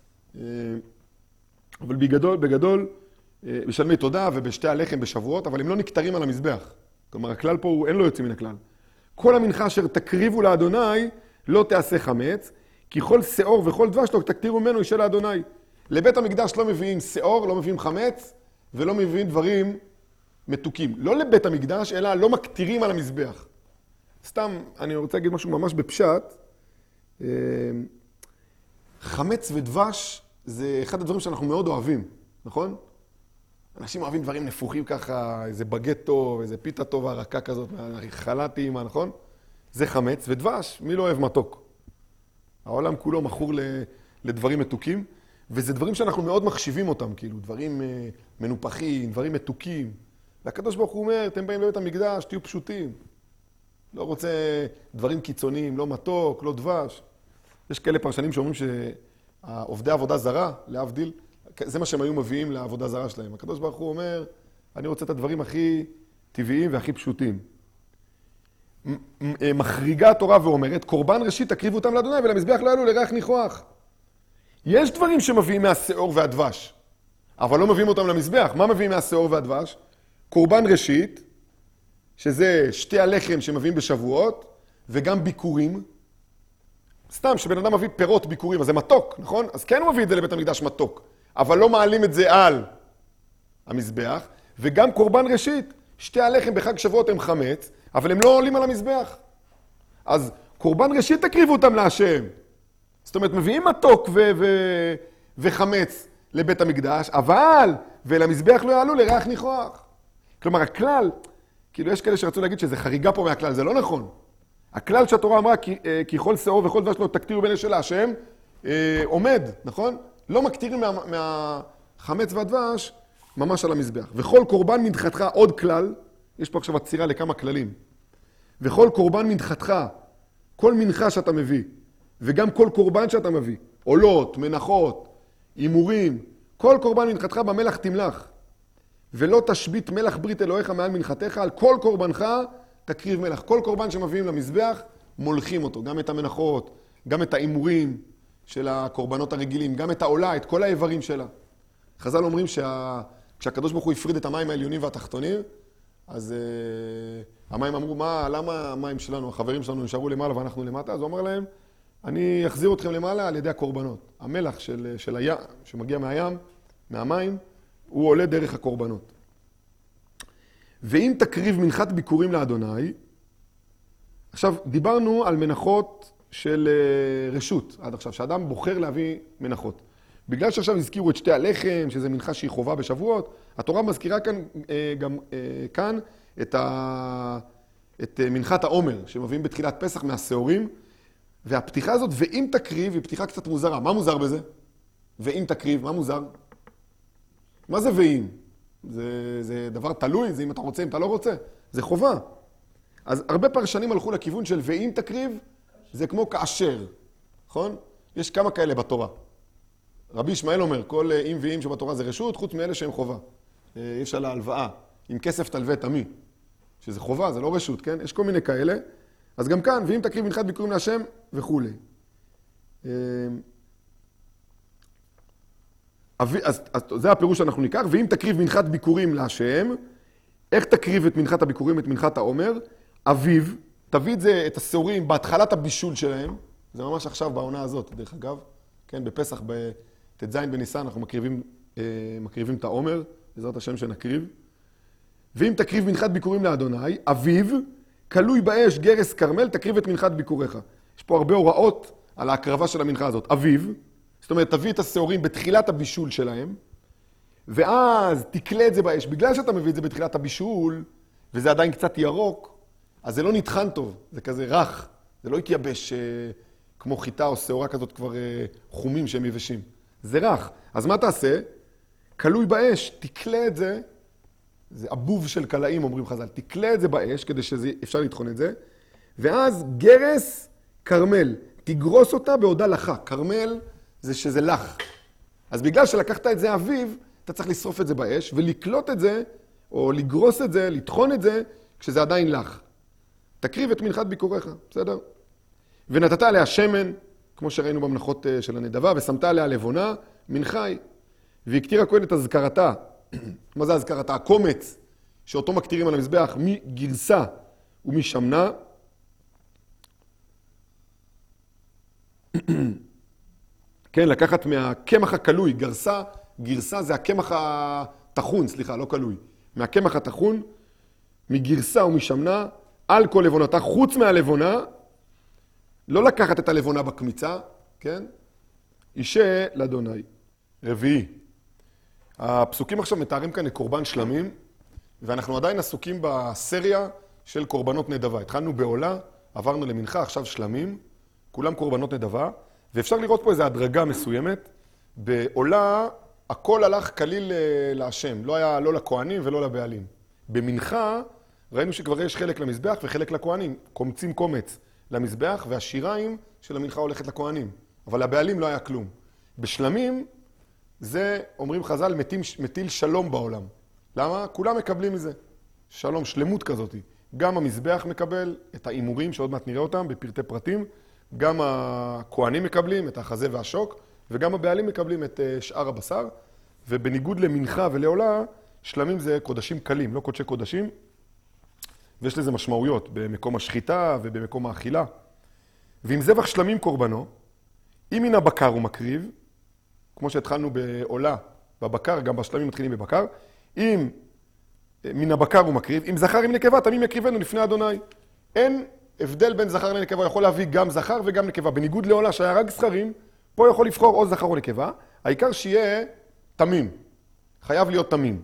אבל בגדול, בשלמי תודה ובשתי הלחם בשבועות, אבל הם לא נקטרים על המזבח. כלומר, הכלל פה אין לו יוצאים מן הכלל. כל המנחה אשר תקריבו לאדוני לא תעשה חמץ, כי כל שעור וכל דבש לא תקטירו ממנו אישה לאדוני. לבית המקדש לא מביאים שעור, לא מביאים חמץ, ולא מביאים דברים מתוקים. לא לבית המקדש, אלא לא מקטירים על המזבח. סתם, אני רוצה להגיד משהו ממש בפשט. חמץ ודבש זה אחד הדברים שאנחנו מאוד אוהבים, נכון? אנשים אוהבים דברים נפוחים ככה, איזה בגט טוב, איזה פיתה טובה, רכה כזאת, חלה טעימה, נכון? זה חמץ ודבש, מי לא אוהב מתוק? העולם כולו מכור לדברים מתוקים, וזה דברים שאנחנו מאוד מחשיבים אותם, כאילו, דברים מנופחים, דברים מתוקים. והקדוש ברוך הוא אומר, אתם באים לבית המקדש, תהיו פשוטים. לא רוצה דברים קיצוניים, לא מתוק, לא דבש. יש כאלה פרשנים שאומרים שהעובדי עבודה זרה, להבדיל, זה מה שהם היו מביאים לעבודה זרה שלהם. הקדוש ברוך הוא אומר, אני רוצה את הדברים הכי טבעיים והכי פשוטים. מחריגה התורה ואומרת, קורבן ראשית תקריבו אותם לאדוני ולמזבח לא יעלו לריח ניחוח. יש דברים שמביאים מהשעור והדבש, אבל לא מביאים אותם למזבח. מה מביאים מהשעור והדבש? קורבן ראשית, שזה שתי הלחם שמביאים בשבועות, וגם ביקורים. סתם, שבן אדם מביא פירות ביקורים, אז זה מתוק, נכון? אז כן הוא מביא את זה לבית המקדש מתוק, אבל לא מעלים את זה על המזבח. וגם קורבן ראשית, שתי הלחם בחג שבועות הם חמץ, אבל הם לא עולים על המזבח. אז קורבן ראשית תקריבו אותם להשם. זאת אומרת, מביאים מתוק וחמץ לבית המקדש, אבל ולמזבח לא יעלו לריח ניחוח. כלומר, הכלל, כאילו יש כאלה שרצו להגיד שזה חריגה פה מהכלל, זה לא נכון. הכלל שהתורה אמרה, כי כל שעור וכל דבש לא תקטירו בין של השם, עומד, נכון? לא מקטירים מהחמץ והדבש ממש על המזבח. וכל קורבן מנחתך, עוד כלל, יש פה עכשיו עצירה לכמה כללים. וכל קורבן מנחתך, כל מנחה שאתה מביא, וגם כל קורבן שאתה מביא, עולות, מנחות, אימורים, כל קורבן מנחתך במלח תמלח. ולא תשבית מלח ברית אלוהיך מעל מנחתך, על כל קורבנך תקריב מלח. כל קורבן שמביאים למזבח, מולכים אותו. גם את המנחות, גם את האימורים של הקורבנות הרגילים, גם את העולה, את כל האיברים שלה. חז"ל אומרים כשהקדוש ברוך הוא הפריד את המים העליונים והתחתונים, אז המים אמרו, למה המים שלנו, החברים שלנו נשארו למעלה ואנחנו למטה? אז הוא אמר להם, אני אחזיר אתכם למעלה על ידי הקורבנות. המלח של הים, שמגיע מהים, מהמים, הוא עולה דרך הקורבנות. ואם תקריב מנחת ביקורים לאדוני, עכשיו דיברנו על מנחות של רשות עד עכשיו, שאדם בוחר להביא מנחות. בגלל שעכשיו הזכירו את שתי הלחם, שזה מנחה שהיא חובה בשבועות, התורה מזכירה כאן את מנחת העומר, שמביאים בתחילת פסח מהשעורים, והפתיחה הזאת, ואם תקריב, היא פתיחה קצת מוזרה. מה מוזר בזה? ואם תקריב, מה מוזר? מה זה ואם? זה דבר תלוי, זה אם אתה רוצה, אם אתה לא רוצה. זה חובה. אז הרבה פרשנים הלכו לכיוון של ואם תקריב, זה כמו כאשר, נכון? יש כמה כאלה בתורה. רבי ישמעאל אומר, כל אם ואם שבתורה זה רשות, חוץ מאלה שהם חובה. יש על ההלוואה, עם כסף תלווה תמי, שזה חובה, זה לא רשות, כן? יש כל מיני כאלה. אז גם כאן, ואם תקריב מנחת ביקורים להשם וכו'. אז זה הפירוש שאנחנו ניקח, ואם תקריב מנחת ביקורים להשם, איך תקריב את מנחת הביקורים, את מנחת העומר? אביב, תביא את זה, את השעורים, בהתחלת הבישול שלהם, זה ממש עכשיו בעונה הזאת, דרך אגב, כן, בפסח, בט"ז בניסן, אנחנו מקריבים את העומר, בעזרת השם שנקריב, ואם תקריב מנחת ביקורים לאדוני, אביב, כלוי באש גרס כרמל, תקריב את מנחת ביקוריך. יש פה הרבה הוראות על ההקרבה של המנחה הזאת. אביב, זאת אומרת, תביא את השעורים בתחילת הבישול שלהם, ואז תקלה את זה באש. בגלל שאתה מביא את זה בתחילת הבישול, וזה עדיין קצת ירוק, אז זה לא נטחן טוב, זה כזה רך. זה לא יתייבש כמו חיטה או שעורה כזאת כבר חומים שהם יבשים. זה רך. אז מה תעשה? כלוי באש, תקלה את זה, זה אבוב של קלעים, אומרים חז"ל, תקלה את זה באש כדי שאפשר לטחון את זה, ואז גרס כרמל, תגרוס אותה בעודה לחה. כרמל זה שזה לח. אז בגלל שלקחת את זה אביב, אתה צריך לשרוף את זה באש, ולקלוט את זה, או לגרוס את זה, לטחון את זה, כשזה עדיין לח. תקריב את מנחת ביקוריך, בסדר? ונתת עליה שמן, כמו שראינו במנחות של הנדבה, ושמת עליה לבונה, מנחי, והקטיר הכהן את הזכרתה. מה זה הזכרתה? הקומץ, שאותו מקטירים על המזבח, מגרסה ומשמנה. כן, לקחת מהקמח הכלוי, גרסה זה הקמח התחון, סליחה, לא כלוי. מהקמח התחון, מגרסה ומשמנה, על כל לבונתה, חוץ מהלבונה, לא לקחת את הלבונה בקמיצה, כן? אישה לאדוני. רביעי. הפסוקים עכשיו מתארים כאן קורבן שלמים, ואנחנו עדיין עסוקים בסריה של קורבנות נדבה. התחלנו בעולה, עברנו למנחה, עכשיו שלמים, כולם קורבנות נדבה, ואפשר לראות פה איזו הדרגה מסוימת. בעולה, הכל הלך כליל להשם, לא היה לא לכהנים ולא לבעלים. במנחה, ראינו שכבר יש חלק למזבח וחלק לכהנים, קומצים קומץ למזבח, והשיריים של המנחה הולכת לכהנים, אבל לבעלים לא היה כלום. בשלמים, זה, אומרים חז"ל, מטיל שלום בעולם. למה? כולם מקבלים מזה. שלום, שלמות כזאת. גם המזבח מקבל את האימורים, שעוד מעט נראה אותם בפרטי פרטים, גם הכהנים מקבלים את החזה והשוק, וגם הבעלים מקבלים את שאר הבשר, ובניגוד למנחה ולעולה, שלמים זה קודשים קלים, לא קודשי קודשים, ויש לזה משמעויות במקום השחיטה ובמקום האכילה. ועם זבח שלמים קורבנו, אם מן הבקר הוא מקריב, כמו שהתחלנו בעולה, בבקר, גם בשלמים מתחילים בבקר, אם מן הבקר הוא מקריב, אם זכר עם נקבה, תמים יקריבנו לפני אדוני. אין הבדל בין זכר לנקבה, יכול להביא גם זכר וגם נקבה. בניגוד לעולה שהיה רק זכרים, פה יכול לבחור או זכר או נקבה, העיקר שיהיה תמים. חייב להיות תמים.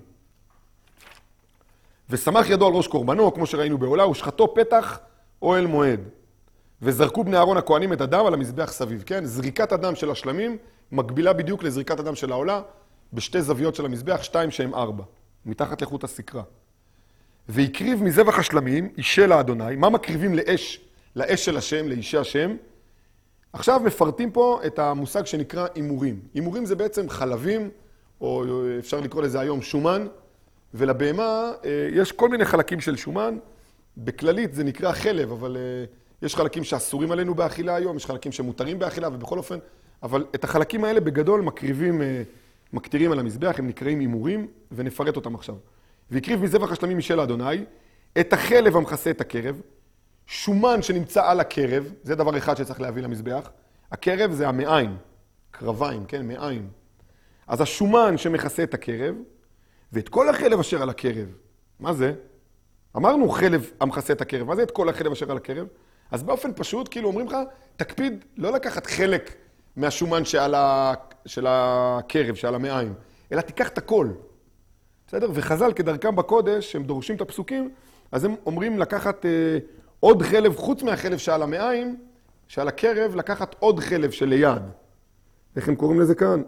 ושמח ידו על ראש קורבנו, כמו שראינו בעולה, ושחטו פתח אוהל מועד. וזרקו בני אהרון הכהנים את הדם על המזבח סביב, כן? זריקת הדם של השלמים מקבילה בדיוק לזריקת הדם של העולה, בשתי זוויות של המזבח, 2 שהן 4, מתחת לחוט הסקרה. והקריב מזבח השלמים, אישה לאדוני, מה מקריבים לאש של השם, לאישי השם? עכשיו מפרטים פה את המושג שנקרא אימורים. אימורים זה בעצם חלבים, או אפשר לקרוא לזה היום שומן, ולבהמה יש כל מיני חלקים של שומן, בכללית זה נקרא חלב, אבל יש חלקים שאסורים עלינו באכילה היום, יש חלקים שמותרים באכילה, ובכל אופן, אבל את החלקים האלה בגדול מקטירים על המזבח, הם נקראים אימורים, ונפרט אותם עכשיו. והקריב מזבח השלמים משל אדוני, את החלב המכסה את הקרב, שומן שנמצא על הקרב, זה דבר אחד שצריך להביא למזבח, הקרב זה המעיים, קרביים, כן, מעיים. אז השומן שמכסה את הקרב, ואת כל החלב אשר על הקרב. מה זה? אמרנו חלב המכסה את הקרב, מה זה את כל החלב אשר על הקרב? אז באופן פשוט, כאילו אומרים לך, תקפיד לא לקחת חלק מהשומן של הקרב, שעל המעיים, אלא תיקח את הכל. בסדר? וחז"ל כדרכם בקודש, הם דורשים את הפסוקים, אז הם אומרים לקחת עוד חלב, חוץ מהחלב שעל המעיים, שעל הקרב, לקחת עוד חלב שליד. איך הם קוראים לזה כאן?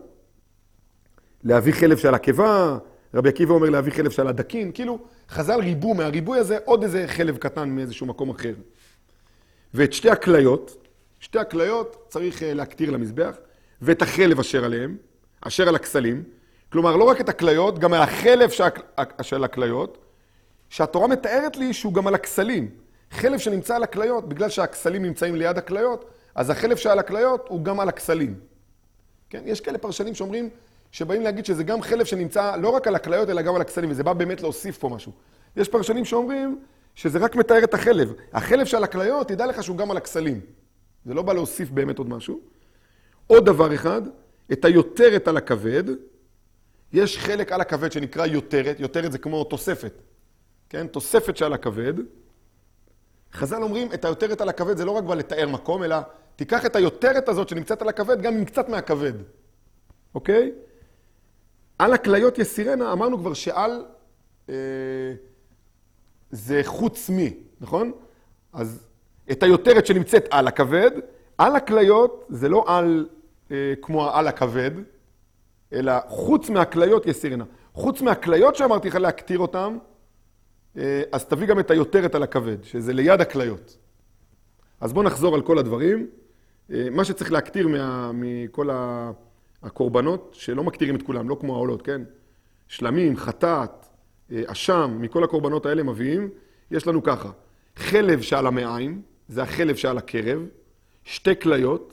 להביא חלב שעל הקיבה, רבי עקיבא אומר להביא חלב שעל הדקין, כאילו חז"ל ריבו מהריבוי הזה עוד איזה חלב קטן מאיזשהו מקום אחר. ואת שתי הכליות צריך להקטיר למזבח, ואת החלב אשר עליהם, אשר על הכסלים, כלומר לא רק את הכליות, גם על החלב של הכליות, שהתורה מתארת לי שהוא גם על הכסלים. חלב שנמצא על הכליות, בגלל שהכסלים נמצאים ליד הכליות, אז החלב שעל הכליות הוא גם על הכסלים. כן? יש כאלה פרשנים שאומרים, שבאים להגיד שזה גם חלב שנמצא לא רק על הכליות, אלא גם על הכסלים, וזה בא באמת להוסיף פה משהו. יש פרשנים שאומרים שזה רק מתאר את החלב. החלב שעל הכליות, תדע לך שהוא גם על הכסלים. זה לא בא להוסיף באמת עוד משהו. עוד דבר אחד, את היותרת על הכבד. יש חלק על הכבד שנקרא יותרת. יותרת זה כמו תוספת. כן? תוספת שעל הכבד. חז"ל אומרים, את היותרת על הכבד זה לא רק בא לתאר מקום, אלא תיקח את היותרת הזאת שנמצאת על הכבד, גם עם קצת מהכבד. אוקיי? על הכליות יסירנה, אמרנו כבר שעל זה חוץ מי, נכון? אז את היותרת שנמצאת על הכבד, על הכליות זה לא על כמו על הכבד, אלא חוץ מהכליות יסירנה. חוץ מהכליות שאמרתי לך להקטיר אותם, אז תביא גם את היותרת על הכבד, שזה ליד הכליות. אז בואו נחזור על כל הדברים. מה שצריך להקטיר מכל הקורבנות, שלא מקטירים את כולם, לא כמו העולות, כן? שלמים, חטאת, אשם, מכל הקורבנות האלה מביאים. יש לנו ככה, חלב שעל המעיים, זה החלב שעל הקרב, 2 כליות,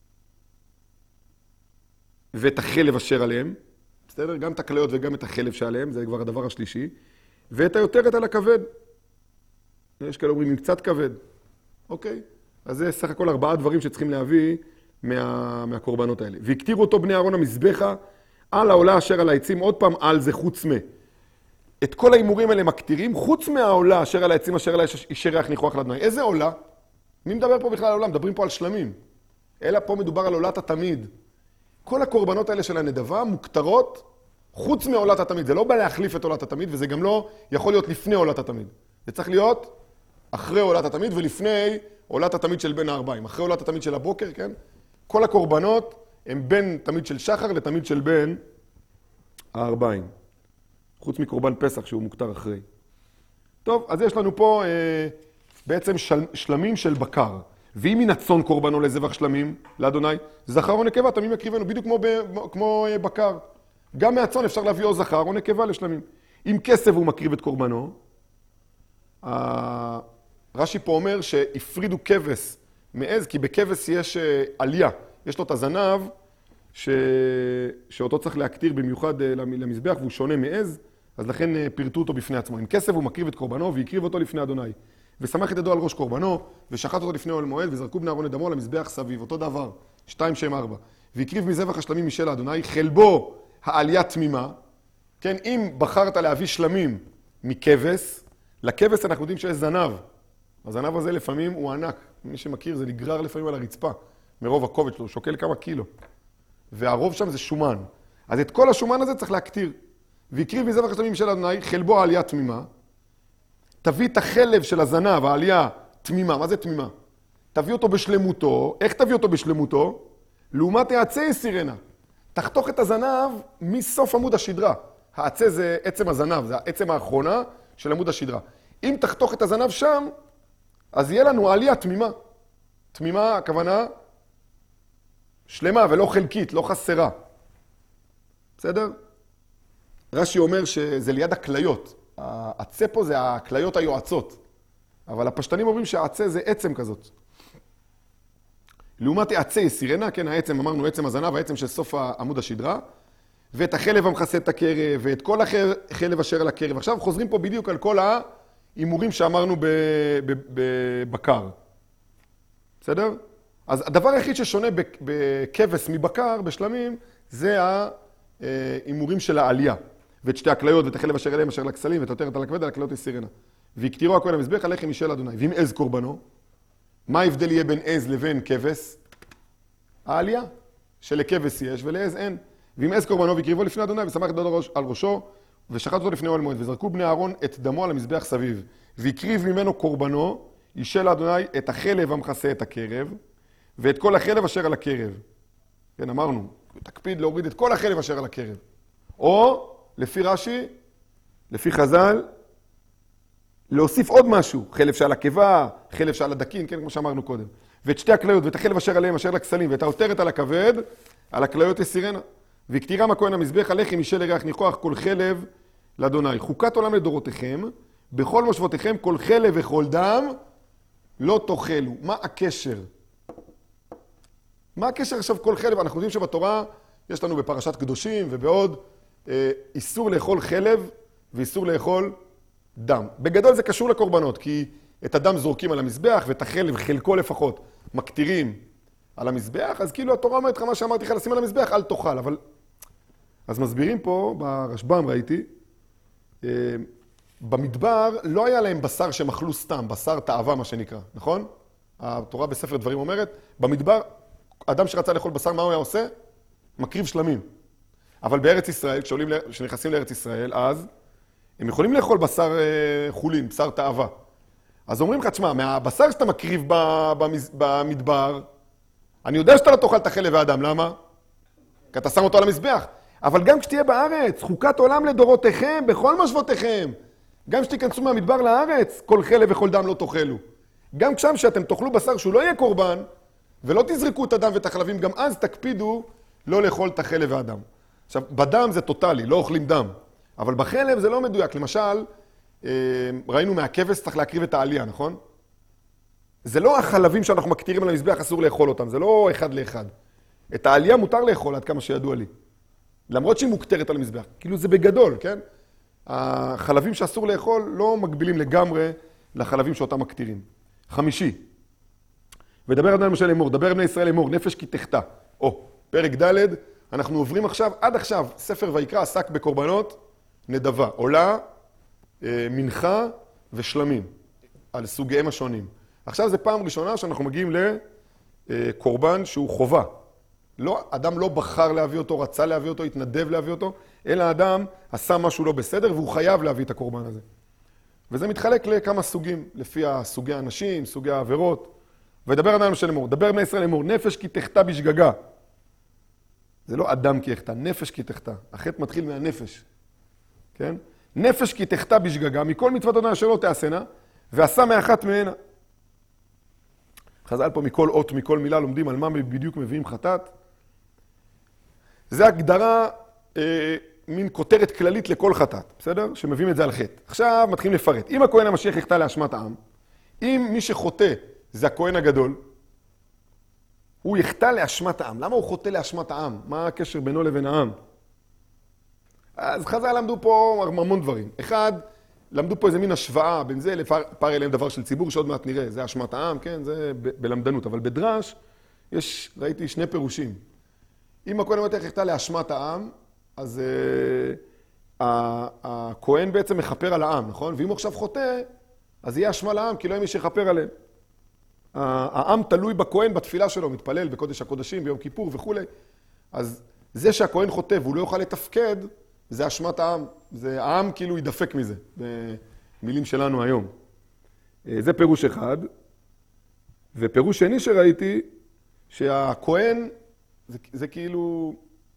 ואת החלב אשר עליהם, בסדר? גם את הכליות וגם את החלב שעליהם, זה כבר הדבר השלישי. ואת היותרת על הכבד. יש כאלה אומרים עם קצת כבד. אוקיי? אז זה סך הכל 4 דברים שצריכים להביא מהקורבנות האלה. והקטירו אותו בני אהרון המזבחה על העולה אשר על העצים, עוד פעם על זה חוץ את כל האימורים האלה מקטירים, חוץ מהעולה אשר על העצים אשר על אישר ריח ניחוח לאדוני. איזה עולה? מי מדבר פה בכלל על עולה? מדברים פה על שלמים. אלא פה מדובר על עולת התמיד. כל הקורבנות האלה של הנדבה מוקטרות חוץ מעולת התמיד. זה לא בא להחליף את עולת התמיד, וזה גם לא יכול להיות לפני עולת התמיד. זה צריך להיות אחרי עולת התמיד ולפני עולת התמיד של בין הארבעים. אחרי עולת התמיד של הבוקר, כן? כל הקורבנות הם בין תמיד של שחר לתמיד של בין הארבעים. חוץ מקורבן פסח שהוא מוקטר אחרי. טוב, אז יש לנו פה בעצם שלמים של בקר. ואם מן הצאן קורבנו לזבח שלמים לאדוני, זכר או נקבה, תמיד מקריבנו, בדיוק כמו בקר. גם מהצאן אפשר להביא או זכר או נקבה לשלמים. אם כסף הוא מקריב את קורבנו, רש"י פה אומר שהפרידו כבש מעז, כי בכבש יש עלייה. יש לו את הזנב שאותו צריך להקטיר במיוחד למזבח, והוא שונה מעז, אז לכן פירטו אותו בפני עצמו. אם כסף הוא מקריב את קורבנו והקריב אותו לפני אדוני. ושמח את ידו על ראש קורבנו, ושחט אותו לפני אוהל מועד, וזרקו בני אהרון את דמו למזבח סביב. אותו דבר, 2 שם 4. והקריב מזבח השלמים משל אדוני, חלבו העלייה תמימה. כן, אם בחרת להביא שלמים מכבש, לכבש אנחנו יודעים שיש זנב. הזנב הזה לפעמים הוא ענק. מי שמכיר זה נגרר לפעמים על הרצפה, מרוב הכובד שלו, הוא שוקל כמה קילו. והרוב שם זה שומן. אז את כל השומן הזה צריך להקטיר. והקריב מזבח השלמים משל אדוני, חלבו העלייה תמימה. תביא את החלב של הזנב, העלייה תמימה. מה זה תמימה? תביא אותו בשלמותו. איך תביא אותו בשלמותו? לעומת העצה יסירנה. תחתוך את הזנב מסוף עמוד השדרה. העצה זה עצם הזנב, זה העצם האחרונה של עמוד השדרה. אם תחתוך את הזנב שם, אז יהיה לנו העלייה תמימה. תמימה, הכוונה שלמה ולא חלקית, לא חסרה. בסדר? רש"י אומר שזה ליד הכליות. העצה פה זה הכליות היועצות. אבל הפשטנים אומרים שהעצה זה עצם כזאת. לעומת העצה יסירנה, כן, העצם, אמרנו עצם הזנב, העצם של סוף עמוד השדרה, ואת החלב המכסה את הקרב, ואת כל החלב אשר על הקרב. עכשיו חוזרים פה בדיוק על כל האימורים שאמרנו בבקר. בסדר? אז הדבר היחיד ששונה בכבש מבקר, בשלמים, זה האימורים של העלייה. ואת 2 הכליות, ואת החלב אשר אליהם, אשר לכסלים, ואת היותרת על הכבד, על הכליות יסירנה. והקטירו הכהן המזבח הלחם משל אדוני. ואם עז קורבנו, מה ההבדל יהיה בין עז לבין כבש? העלייה, שלכבש יש ולעז אין. ואם עז קורבנו והקריבו לפני אדוני, ושמח את דודו על ראשו, ושחט אותו לפני אוהל מועד, וזרקו בני אהרון את דמו על המזבח סביב. והקריב ממנו קורבנו, ישל אדוני את החלב המכסה את הקרב, ואת כל החלב אשר על הקרב. כן, אמרנו, תקפיד להוריד את כל החלב אשר על הקרב. או, לפי רש"י, לפי חז"ל, להוסיף עוד משהו, חלב שעל הקיבה, חלב שעל הדקין, כן, כמו שאמרנו קודם. ואת 2 הכליות, ואת החלב אשר עליהם, אשר לכסלים, ואת היותרת על הכבד, על הכליות יסירנה. והקטירם הכהן המזבח הלחם משל ריח ניחוח כל חלב לאדוני. חוקת עולם לדורותיכם, בכל מושבותיכם כל חלב וכל דם לא תאכלו. מה הקשר? מה הקשר עכשיו כל חלב? אנחנו יודעים שבתורה יש לנו בפרשת קדושים ובעוד איסור לאכול חלב ואיסור לאכול דם. בגדול זה קשור לקורבנות, כי את הדם זורקים על המזבח ואת החלב, חלקו לפחות, מקטירים על המזבח, אז כאילו התורה אומרת לך מה שאמרתי לך, לשים על המזבח, אל תאכל. אבל אז מסבירים פה, ברשב"ם ראיתי, במדבר לא היה להם בשר שהם אכלו סתם, בשר תאווה מה שנקרא, נכון? התורה בספר דברים אומרת, במדבר, אדם שרצה לאכול בשר, מה הוא היה עושה? מקריב שלמים. אבל בארץ ישראל, כשנכנסים לארץ ישראל, אז הם יכולים לאכול בשר חולין, בשר תאווה. אז אומרים לך, תשמע, מהבשר שאתה מקריב במדבר, אני יודע שאתה לא תאכל את החלב האדם, למה? כי אתה שם אותו על המזבח. אבל גם כשתהיה בארץ, חוקת עולם לדורותיכם, בכל מושבותיכם. גם כשתיכנסו מהמדבר לארץ, כל חלב וכל דם לא תאכלו. גם שם שאתם תאכלו בשר שהוא לא יהיה קורבן, ולא תזרקו את הדם ואת החלבים, גם אז תקפידו לא לאכול את החלב והדם. עכשיו, בדם זה טוטלי, לא אוכלים דם. אבל בחלב זה לא מדויק. למשל, ראינו מהכבש צריך להקריב את העלייה, נכון? זה לא החלבים שאנחנו מקטירים על המזבח, אסור לאכול אותם, זה לא אחד לאחד. את העלייה מותר לאכול, עד כמה שידוע לי. למרות שהיא מוקטרת על המזבח. כאילו זה בגדול, כן? החלבים שאסור לאכול לא מגבילים לגמרי לחלבים שאותם מקטירים. 5. ודבר אדם למשל אמור, דבר בני ישראל אמור, נפש כי תחטא. פרק ד', אנחנו עוברים עכשיו, עד עכשיו, ספר ויקרא עסק בקורבנות נדבה, עולה, מנחה ושלמים, על סוגיהם השונים. עכשיו זה פעם ראשונה שאנחנו מגיעים לקורבן שהוא חובה. לא, אדם לא בחר להביא אותו, רצה להביא אותו, התנדב להביא אותו, אלא אדם עשה משהו לא בסדר והוא חייב להביא את הקורבן הזה. וזה מתחלק לכמה סוגים, לפי סוגי האנשים, סוגי העבירות. ודבר אדם למשל אמור, דבר בני ישראל אמור, נפש כי תחטא בשגגה. זה לא אדם כי יחטא, נפש כי תחטא. החטא מתחיל מהנפש. כן? נפש כי תחטא בשגגה, מכל מצוות אדוני אשר לא תעשנה, ועשה מאחת מהנה. חז"ל פה מכל אות, מכל מילה, לומדים על מה בדיוק מביאים חטאת. זה הגדרה, מין כותרת כללית לכל חטאת, בסדר? שמביאים את זה על חטא. עכשיו מתחילים לפרט. אם הכהן המשיח יחטא לאשמת העם, אם מי שחוטא זה הכהן הגדול, הוא יחטא לאשמת העם. למה הוא חוטא לאשמת העם? מה הקשר בינו לבין העם? אז חז"ל למדו פה המון דברים. אחד, למדו פה איזה מין השוואה בין זה לפער אליהם דבר של ציבור שעוד מעט נראה. זה אשמת העם, כן? זה בלמדנות. אבל בדרש יש, ראיתי שני פירושים. אם הכהן המשיח יחטא לאשמת העם, אז הכהן בעצם מחפר על העם, נכון? ואם הוא עכשיו חוטא, אז יהיה אשמה לעם, כי לא יהיה מי שיחפר עליהם. העם תלוי בכהן בתפילה שלו, מתפלל בקודש הקודשים, ביום כיפור וכו'. אז זה שהכהן חוטא והוא לא יוכל לתפקד, זה אשמת העם. זה, העם כאילו ידפק מזה, במילים שלנו היום. זה פירוש אחד. ופירוש שני שראיתי, שהכהן, זה כאילו,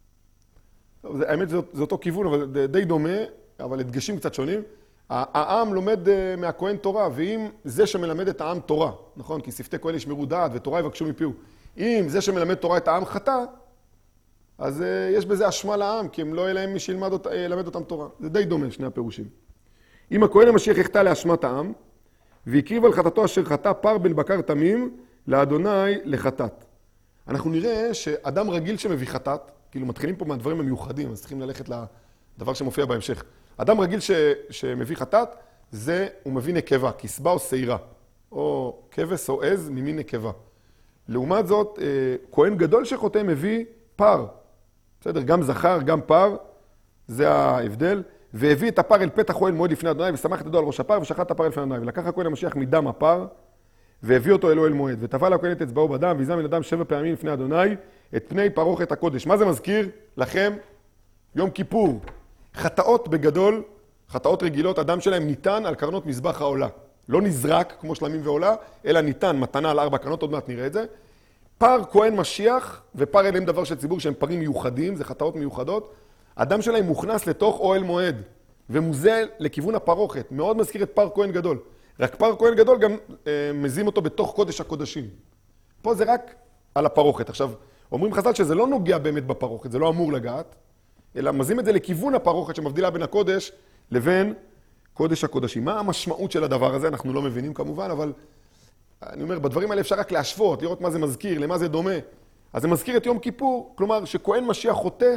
האמת זה אותו כיוון, אבל די דומה, אבל הדגשים קצת שונים. העם לומד מהכהן תורה, ואם זה שמלמד את העם תורה, נכון? כי שפתי כהן ישמרו דעת ותורה יבקשו מפיהו. אם זה שמלמד תורה את העם חטא, אז יש בזה אשמה לעם, כי הם לא יהיה להם מי שילמד אותם תורה. זה די דומה, שני הפירושים. אם הכהן המשיח יחטא לאשמת העם, והקריב על חטאתו אשר חטא פר בן בקר תמים, לאדוני לחטאת. אנחנו נראה שאדם רגיל שמביא חטאת, כאילו מתחילים פה מהדברים המיוחדים, אז צריכים ללכת לדבר שמופיע בהמשך. אדם רגיל שמביא חטאת, זה הוא מביא נקבה, כסבה או שעירה, או כבש או עז ממין נקבה. לעומת זאת, כהן גדול שחוטא מביא פר. בסדר, גם זכר, גם פר, זה ההבדל. והביא את הפר אל פתח אוהל מועד לפני אדוני, ושמח את ידו על ראש הפר, ושחט את הפר לפני אדוני. ולקח הכהן המשיח מדם הפר, והביא אותו אל אוהל מועד. וטבע לכהן את אצבעו בדם, ויזם אל אדם 7 פעמים לפני אדוני, את פני פרוכת הקודש. מה זה מזכיר לכם? יום כיפור. חטאות בגדול, חטאות רגילות, הדם שלהם ניתן על קרנות מזבח העולה. לא נזרק כמו שלמים ועולה, אלא ניתן מתנה על 4 קרנות, עוד מעט נראה את זה. פר כהן משיח, ופר אליהם דבר של ציבור שהם פרים מיוחדים, זה חטאות מיוחדות. הדם שלהם מוכנס לתוך אוהל מועד, ומוזל לכיוון הפרוכת. מאוד מזכיר את פר כהן גדול. רק פר כהן גדול גם מזים אותו בתוך קודש הקודשים. פה זה רק על הפרוכת. עכשיו, אומרים חז"ל שזה לא נוגע באמת בפרוכת, זה לא אמור לגעת, אלא מזים את זה לכיוון הפרוכת שמבדילה בין הקודש לבין קודש הקודשים. מה המשמעות של הדבר הזה? אנחנו לא מבינים כמובן, אבל אני אומר, בדברים האלה אפשר רק להשוות, לראות מה זה מזכיר, למה זה דומה. אז זה מזכיר את יום כיפור, כלומר שכהן משיח חוטא,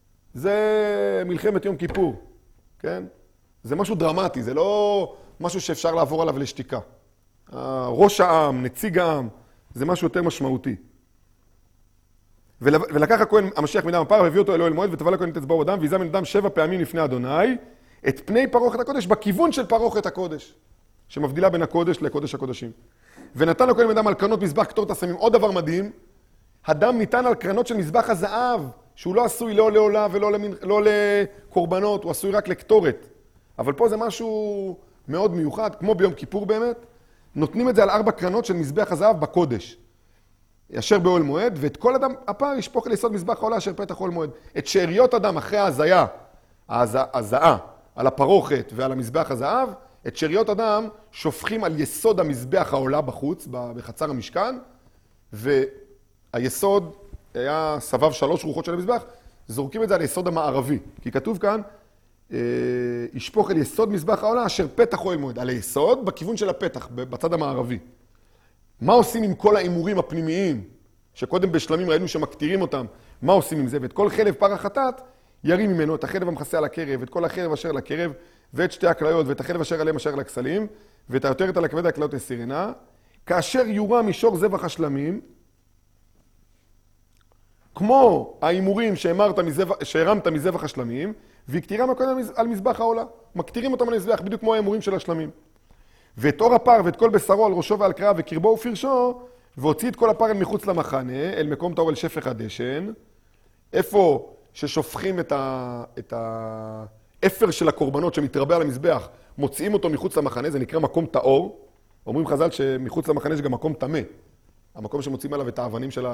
זה מלחמת יום כיפור, כן? זה משהו דרמטי, זה לא משהו שאפשר לעבור עליו לשתיקה. ראש העם, נציג העם, זה משהו יותר משמעותי. ולקח הכהן המשיח מדם הפר, והביא אותו אל אוהל מועד, וטבע לכהן את אצבעו בדם, ויזם אל אדם 7 פעמים לפני אדוני, את פני פרוכת הקודש בכיוון של פרוכת הקודש, שמבדילה בין הקודש לקודש הקודשים. ונתן לכהן אדם על קרנות מזבח קטורת הסמים. עוד דבר מדהים, הדם ניתן על קרנות של מזבח הזהב, שהוא לא עשוי לא לעולה ולא לקורבנות, הוא עשוי רק לקטורת. אבל פה זה משהו מאוד מיוחד, כמו ביום כיפור באמת, נותנים את זה על 4 קרנות של מזבח הזהב בקודש. אשר באוהל מועד, ואת כל אדם הפר ישפוך אל יסוד מזבח העולה אשר פתח אוהל מועד. את שאריות אדם אחרי ההזעה, על הפרוכת ועל המזבח הזהב, את שאריות אדם שופכים על יסוד המזבח העולה בחוץ, בחצר המשכן, והיסוד היה סבב 3 רוחות של המזבח, זורקים את זה על יסוד המערבי. כי כתוב כאן, ישפוך אל יסוד מזבח העולה אשר פתח אוהל מועד. על היסוד בכיוון של הפתח, בצד המערבי. מה עושים עם כל האימורים הפנימיים, שקודם בשלמים ראינו שמקטירים אותם, מה עושים עם זה? ואת כל חלב פר החטאת, ירים ממנו את החלב המכסה על הקרב, את כל החלב אשר לקרב, ואת שתי הכליות, ואת החלב אשר עליהם אשר לכסלים, ואת היותרת על הכבד הכליות הסירנה, כאשר יורה מישור זבח השלמים, כמו האימורים שהרמת מזבח השלמים, והקטירם על מזבח העולה. מקטירים אותם על מזבח, בדיוק כמו האימורים של השלמים. ואת אור הפר ואת כל בשרו על ראשו ועל קרעיו וקרבו ופרשו, והוציא את כל הפר אל מחוץ למחנה, אל מקום טהור אל שפך הדשן, איפה ששופכים את האפר של הקורבנות שמתרבה על המזבח, מוציאים אותו מחוץ למחנה, זה נקרא מקום טהור. אומרים חז"ל שמחוץ למחנה יש גם מקום טמא. המקום שמוצאים עליו את האבנים של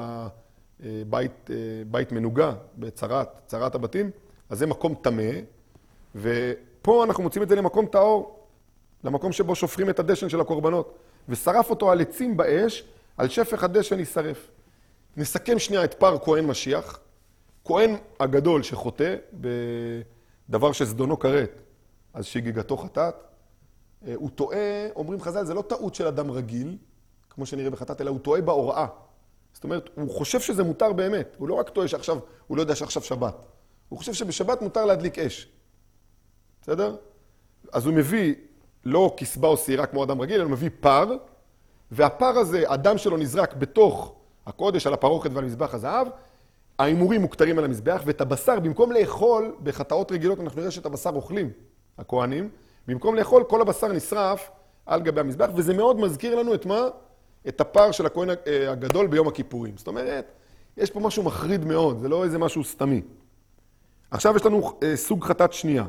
בית מנוגה, בצרת הבתים, אז זה מקום טמא, ופה אנחנו מוצאים את זה למקום טהור, למקום שבו שופכים את הדשן של הקורבנות, ושרף אותו על עצים באש, על שפך הדשן יישרף. נסכם שנייה את פר כהן משיח, כהן הגדול שחוטא בדבר שזדונו כרת, אז שגיגתו חטאת, הוא טועה, אומרים חז"ל, זה לא טעות של אדם רגיל, כמו שנראה בחטאת, אלא הוא טועה בהוראה. זאת אומרת, הוא חושב שזה מותר באמת, הוא לא רק טועה שעכשיו, הוא לא יודע שעכשיו שבת. הוא חושב שבשבת מותר להדליק אש. בסדר? אז הוא מביא לא כסבה או סירה כמו אדם רגיל, אלא הוא מביא פר, והפר הזה, הדם שלו נזרק בתוך הקודש, על הפרוכת ועל מזבח הזהב, האימורים מוקטרים על המזבח, ואת הבשר, במקום לאכול, בחטאות רגילות, אנחנו נראה שאת הבשר אוכלים, הכהנים, במקום לאכול, כל הבשר נשרף על גבי המזבח, וזה מאוד מזכיר לנו את מה? את הפר של הכהן הגדול ביום הכיפורים. זאת אומרת, יש פה משהו מחריד מאוד, זה לא איזה משהו סתמי. עכשיו יש לנו סוג חטאת שנייה.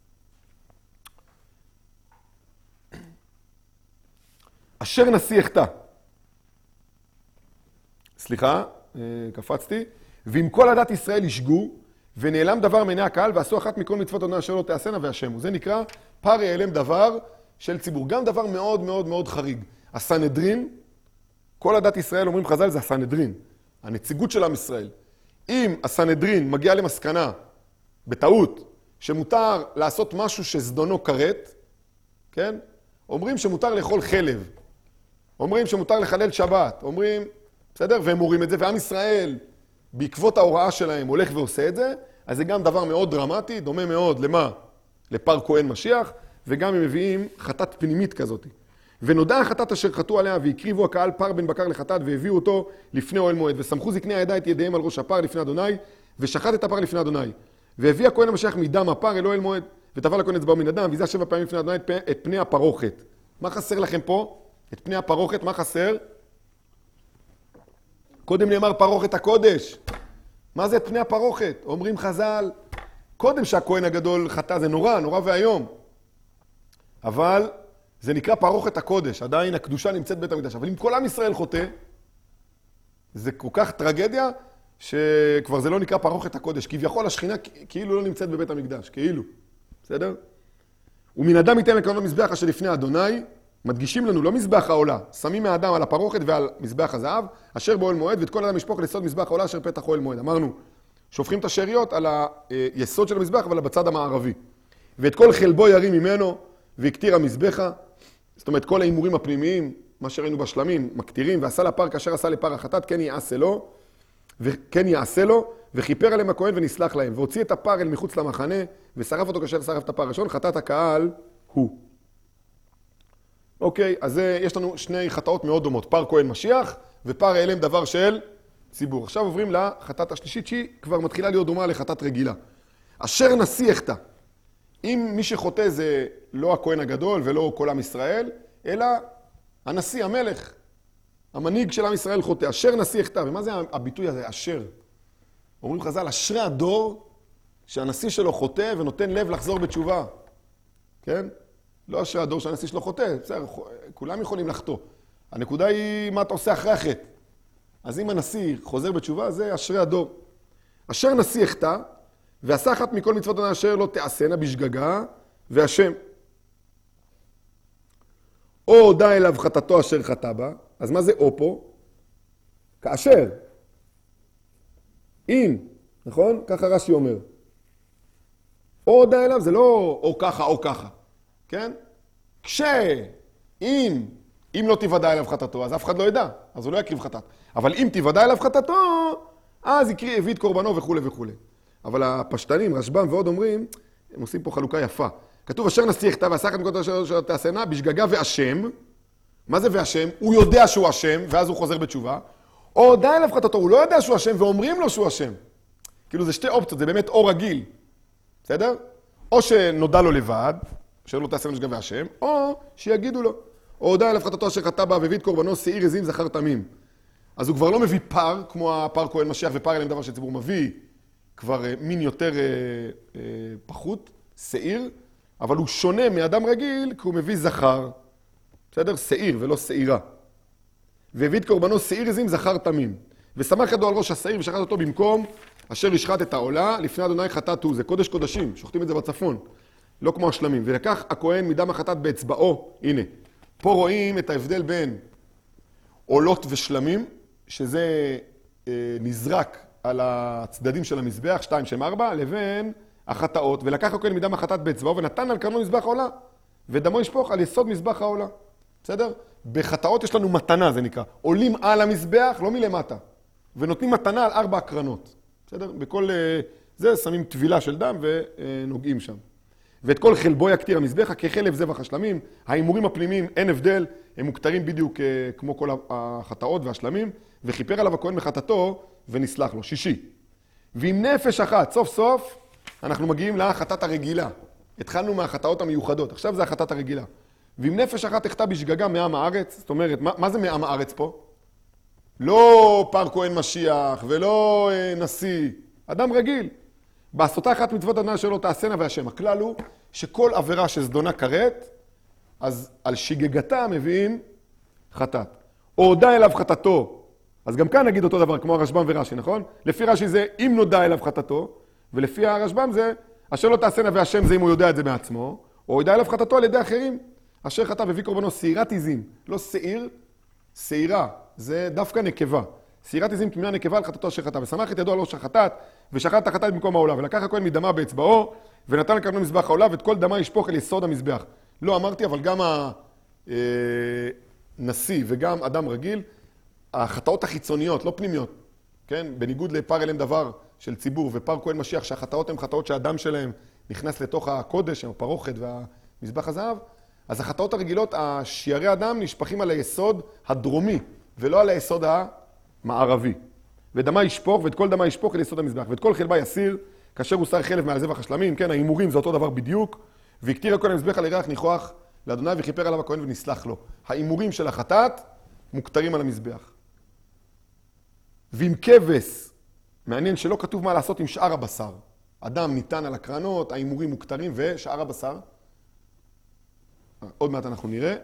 אשר נשיא יחטא. סליחה, קפצתי. ואם כל עדת ישראל ישגו, ונעלם דבר מעיני הקהל, ועשו אחת מכל מצוות אדוני אשר לא תעשינה והשמו. זה נקרא פר העלם דבר של ציבור. גם דבר מאוד מאוד מאוד חריג. הסנהדרין, כל עדת ישראל, אומרים חז"ל, זה הסנהדרין. הנציגות של עם ישראל. אם הסנהדרין מגיע למסקנה, בטעות, שמותר לעשות משהו שזדונו כרת, כן? אומרים שמותר לאכול חלב. אומרים שמותר לחלל שבת. אומרים, בסדר? והם אומרים את זה, ועם ישראל, בעקבות ההוראה שלהם, הולך ועושה את זה, אז זה גם דבר מאוד דרמטי, דומה מאוד למה? לפר כהן משיח, וגם הם מביאים חטאת פנימית כזאת. ונודע החטאת אשר חטאו עליה, והקריבו הקהל פר בן בקר לחטאת, והביאו אותו לפני אוהל מועד, וסמכו זקני העדה את ידיהם על ראש הפר לפני אדוני, ושחט את הפר לפני אדוני. והביא הכהן המשיח מדם הפר אל אוהל מועד, וטבל הכהן אצבעו מן הדם, ויזה 7 פעמים לפני אדוני את פני הפרוכת. מה חסר לכם פה? את פני הפרוכת, מה חסר? קודם נאמר פרוכת הקודש. מה זה את פני הפרוכת? אומרים חז"ל, קודם שהכהן הגדול חטא, זה נורא, נורא והיום. אבל זה נקרא פרוכת הקודש, עדיין הקדושה נמצאת בית המקדש. אבל אם כל עם ישראל חוטא, זה כל כך טרגדיה, שכבר זה לא נקרא פרוכת הקודש. כביכול השכינה כאילו לא נמצאת בבית המקדש, כאילו. בסדר? ומן אדם ייתן לקרנות מזבח אשר לפני אדוני, מדגישים לנו, לא מזבח העולה, שמים מהאדם על הפרוכת ועל מזבח הזהב, אשר באוהל מועד, ואת כל אדם ישפוך ליסוד מזבח העולה אשר פתח אוהל מועד. אמרנו, שופכים את השאריות על היסוד של המזבח, אבל בצד המערבי. ואת כל חלבו ירים ממנו, והקטיר המזבחה. זאת אומרת, כל האימורים הפנימיים, מה שראינו בשלמים, מקטירים, ועשה לפר כאשר עשה לפר החטאת, כן יעשה לו, וכיפר עליהם הכהן ונסלח להם. והוציא את הפר אל מחוץ למחנה, ושרף אותו כאשר שרף את הפר הראשון, חטאת הקהל הוא. אוקיי, אז יש לנו שני חטאות מאוד דומות, פר כהן משיח, ופר העלם דבר של ציבור. עכשיו עוברים לחטאת השלישית, שהיא כבר מתחילה להיות דומה לחטאת רגילה. אשר נשיא יחטא. אם מי שחוטא זה לא הכהן הגדול ולא כל עם ישראל, אלא הנשיא, המלך, המנהיג של עם ישראל חוטא. אשר נשיא יחטא. ומה זה הביטוי הזה, אשר? אומרים חז"ל, אשרי הדור שהנשיא שלו חוטא ונותן לב לחזור בתשובה. כן? לא אשרי הדור שהנשיא שלו חוטא, בסדר, כולם יכולים לחטוא. הנקודה היא מה אתה עושה אחרי החטא. אז אם הנשיא חוזר בתשובה, זה אשרי הדור. אשר נשיא יחטא, ועשה אחת מכל מצוות אדוני אשר לא תעשנה בשגגה, והשם. או הודה אליו חטאתו אשר חטא בה, אז מה זה או פה? כאשר. אם, נכון? ככה רש"י אומר. או הודה אליו זה לא או ככה או ככה, כן? אם לא תיוודע אליו חטאתו, אז אף אחד לא ידע, אז הוא לא יקריב חטאת. אבל אם תיוודע אליו חטאתו, אז הביא את קורבנו וכו' וכו'. אבל הפשטנים, רשב"ם ועוד אומרים, הם עושים פה חלוקה יפה. כתוב אשר נשיא יחטא ועשה אחת מכל אשר תעשנה בשגגה ואשם. מה זה ואשם? הוא יודע שהוא אשם, ואז הוא חוזר בתשובה. או הודה אליו חטאתו, הוא לא יודע שהוא אשם, ואומרים לו שהוא אשם. כאילו זה שתי אופציות, זה באמת או רגיל. בסדר? או שנודע לו לבד, אשר לא תעשנה בשגגה ואשם, או שיגידו לו. או הודה אליו חטאתו אשר חטא בה והביא את קורבנו שעיר עזים זכר תמים. אז הוא כבר לא מביא פר, כמו הפר כהן משיח, ופר אליהם דבר שהציבור מביא, כבר מין יותר פחות, שעיר, אבל הוא שונה מאדם רגיל, כי הוא מביא זכר. בסדר? שעיר ולא שעירה. והביא את קורבנו שעיר עזים זכר תמים. ושמח ידו על ראש השעיר ושחט אותו במקום אשר ישחט את העולה, לפני אדוני חטאת הוא. זה קודש קודשים, שוחטים את זה בצפון. לא כמו השלמים. ולקח הכהן מדם החטאת באצבעו, הנה. פה רואים את ההבדל בין עולות ושלמים, שזה נזרק על הצדדים של המזבח, 2 שהם 4, לבין החטאות. ולקח הכהן מדם החטאת באצבעו ונתן על קרנו מזבח העולה. ודמו ישפוך על יסוד מזבח העולה. בסדר? בחטאות יש לנו מתנה, זה נקרא. עולים על המזבח, לא מלמטה. ונותנים מתנה על 4 הקרנות. בסדר? בכל זה שמים טבילה של דם ונוגעים שם. ואת כל חלבו יקטיר המזבח, כחלב זבח השלמים. ההימורים הפנימיים אין הבדל, הם מוכתרים בדיוק כמו כל החטאות והשלמים. וכיפר עליו הכהן מחטאתו ונסלח לו. 6. ועם נפש אחת, סוף סוף, אנחנו מגיעים לחטאת הרגילה. התחלנו מהחטאות המיוחדות, עכשיו זה החטאת הרגילה. ועם נפש אחת יחטא בשגגה מעם הארץ, זאת אומרת, מה זה מעם הארץ פה? לא פר כהן משיח ולא נשיא, אדם רגיל. בעשותה אחת מצוות אדוני אשר לא תעשנה והשם. הכלל הוא שכל עבירה שזדונה כרת, אז על שגגתה מביאים חטאת. או הודה אליו חטאתו, אז גם כאן נגיד אותו דבר כמו הרשב"ם ורש"י, נכון? לפי רש"י זה אם נודע אליו חטאתו, ולפי הרשב"ם זה אשר לא תעשנה והשם זה אם הוא יודע את זה מעצמו, או הודה אליו חטאתו על ידי אחרים. אשר חטא והביא קורבנו שעירת עזים, לא שעיר, שעירה, זה דווקא נקבה. שעירת עזים כמיהה נקבה על חטאתו אשר חטא, ושמח את ידו על ראש החטאת, ושחט את החטאת במקום העולה, ולקח הכהן מדמה באצבעו, ונתן לקרנו מזבח העולה, ואת כל דמה ישפוך אל יסוד המזבח. לא אמרתי, אבל גם הנשיא וגם אדם רגיל, החטאות החיצוניות, לא פנימיות, כן? בניגוד לפר אליהם דבר של ציבור, ופר כהן משיח, שהחטאות הן חטאות שהאדם שלהם נכנס לתוך הקודש, הפרוכת והמזבח הזהב, אז החטאות הרגילות, השיירי אדם נשפכים על היסוד הדרומי, ולא על היסוד המערבי. ודמה ישפוך, ואת כל דמה ישפוך אל יסוד המזבח, ואת כל חלבה יסיר, כאשר הוא שר חלב מעל זבח השלמים, כן, ההימורים זה אותו דבר בדיוק, והקטיר הכהן המזבח על ירח ניחוח לאדוני וכיפר עליו הכהן ונסלח לו. ההימורים של החטאת מוקטרים על המזבח. ועם כבש, מעניין שלא כתוב מה לעשות עם שאר הבשר. אדם ניתן על הקרנות, ההימורים מוקטרים, ושאר הבשר, עוד מעט אנחנו נראה.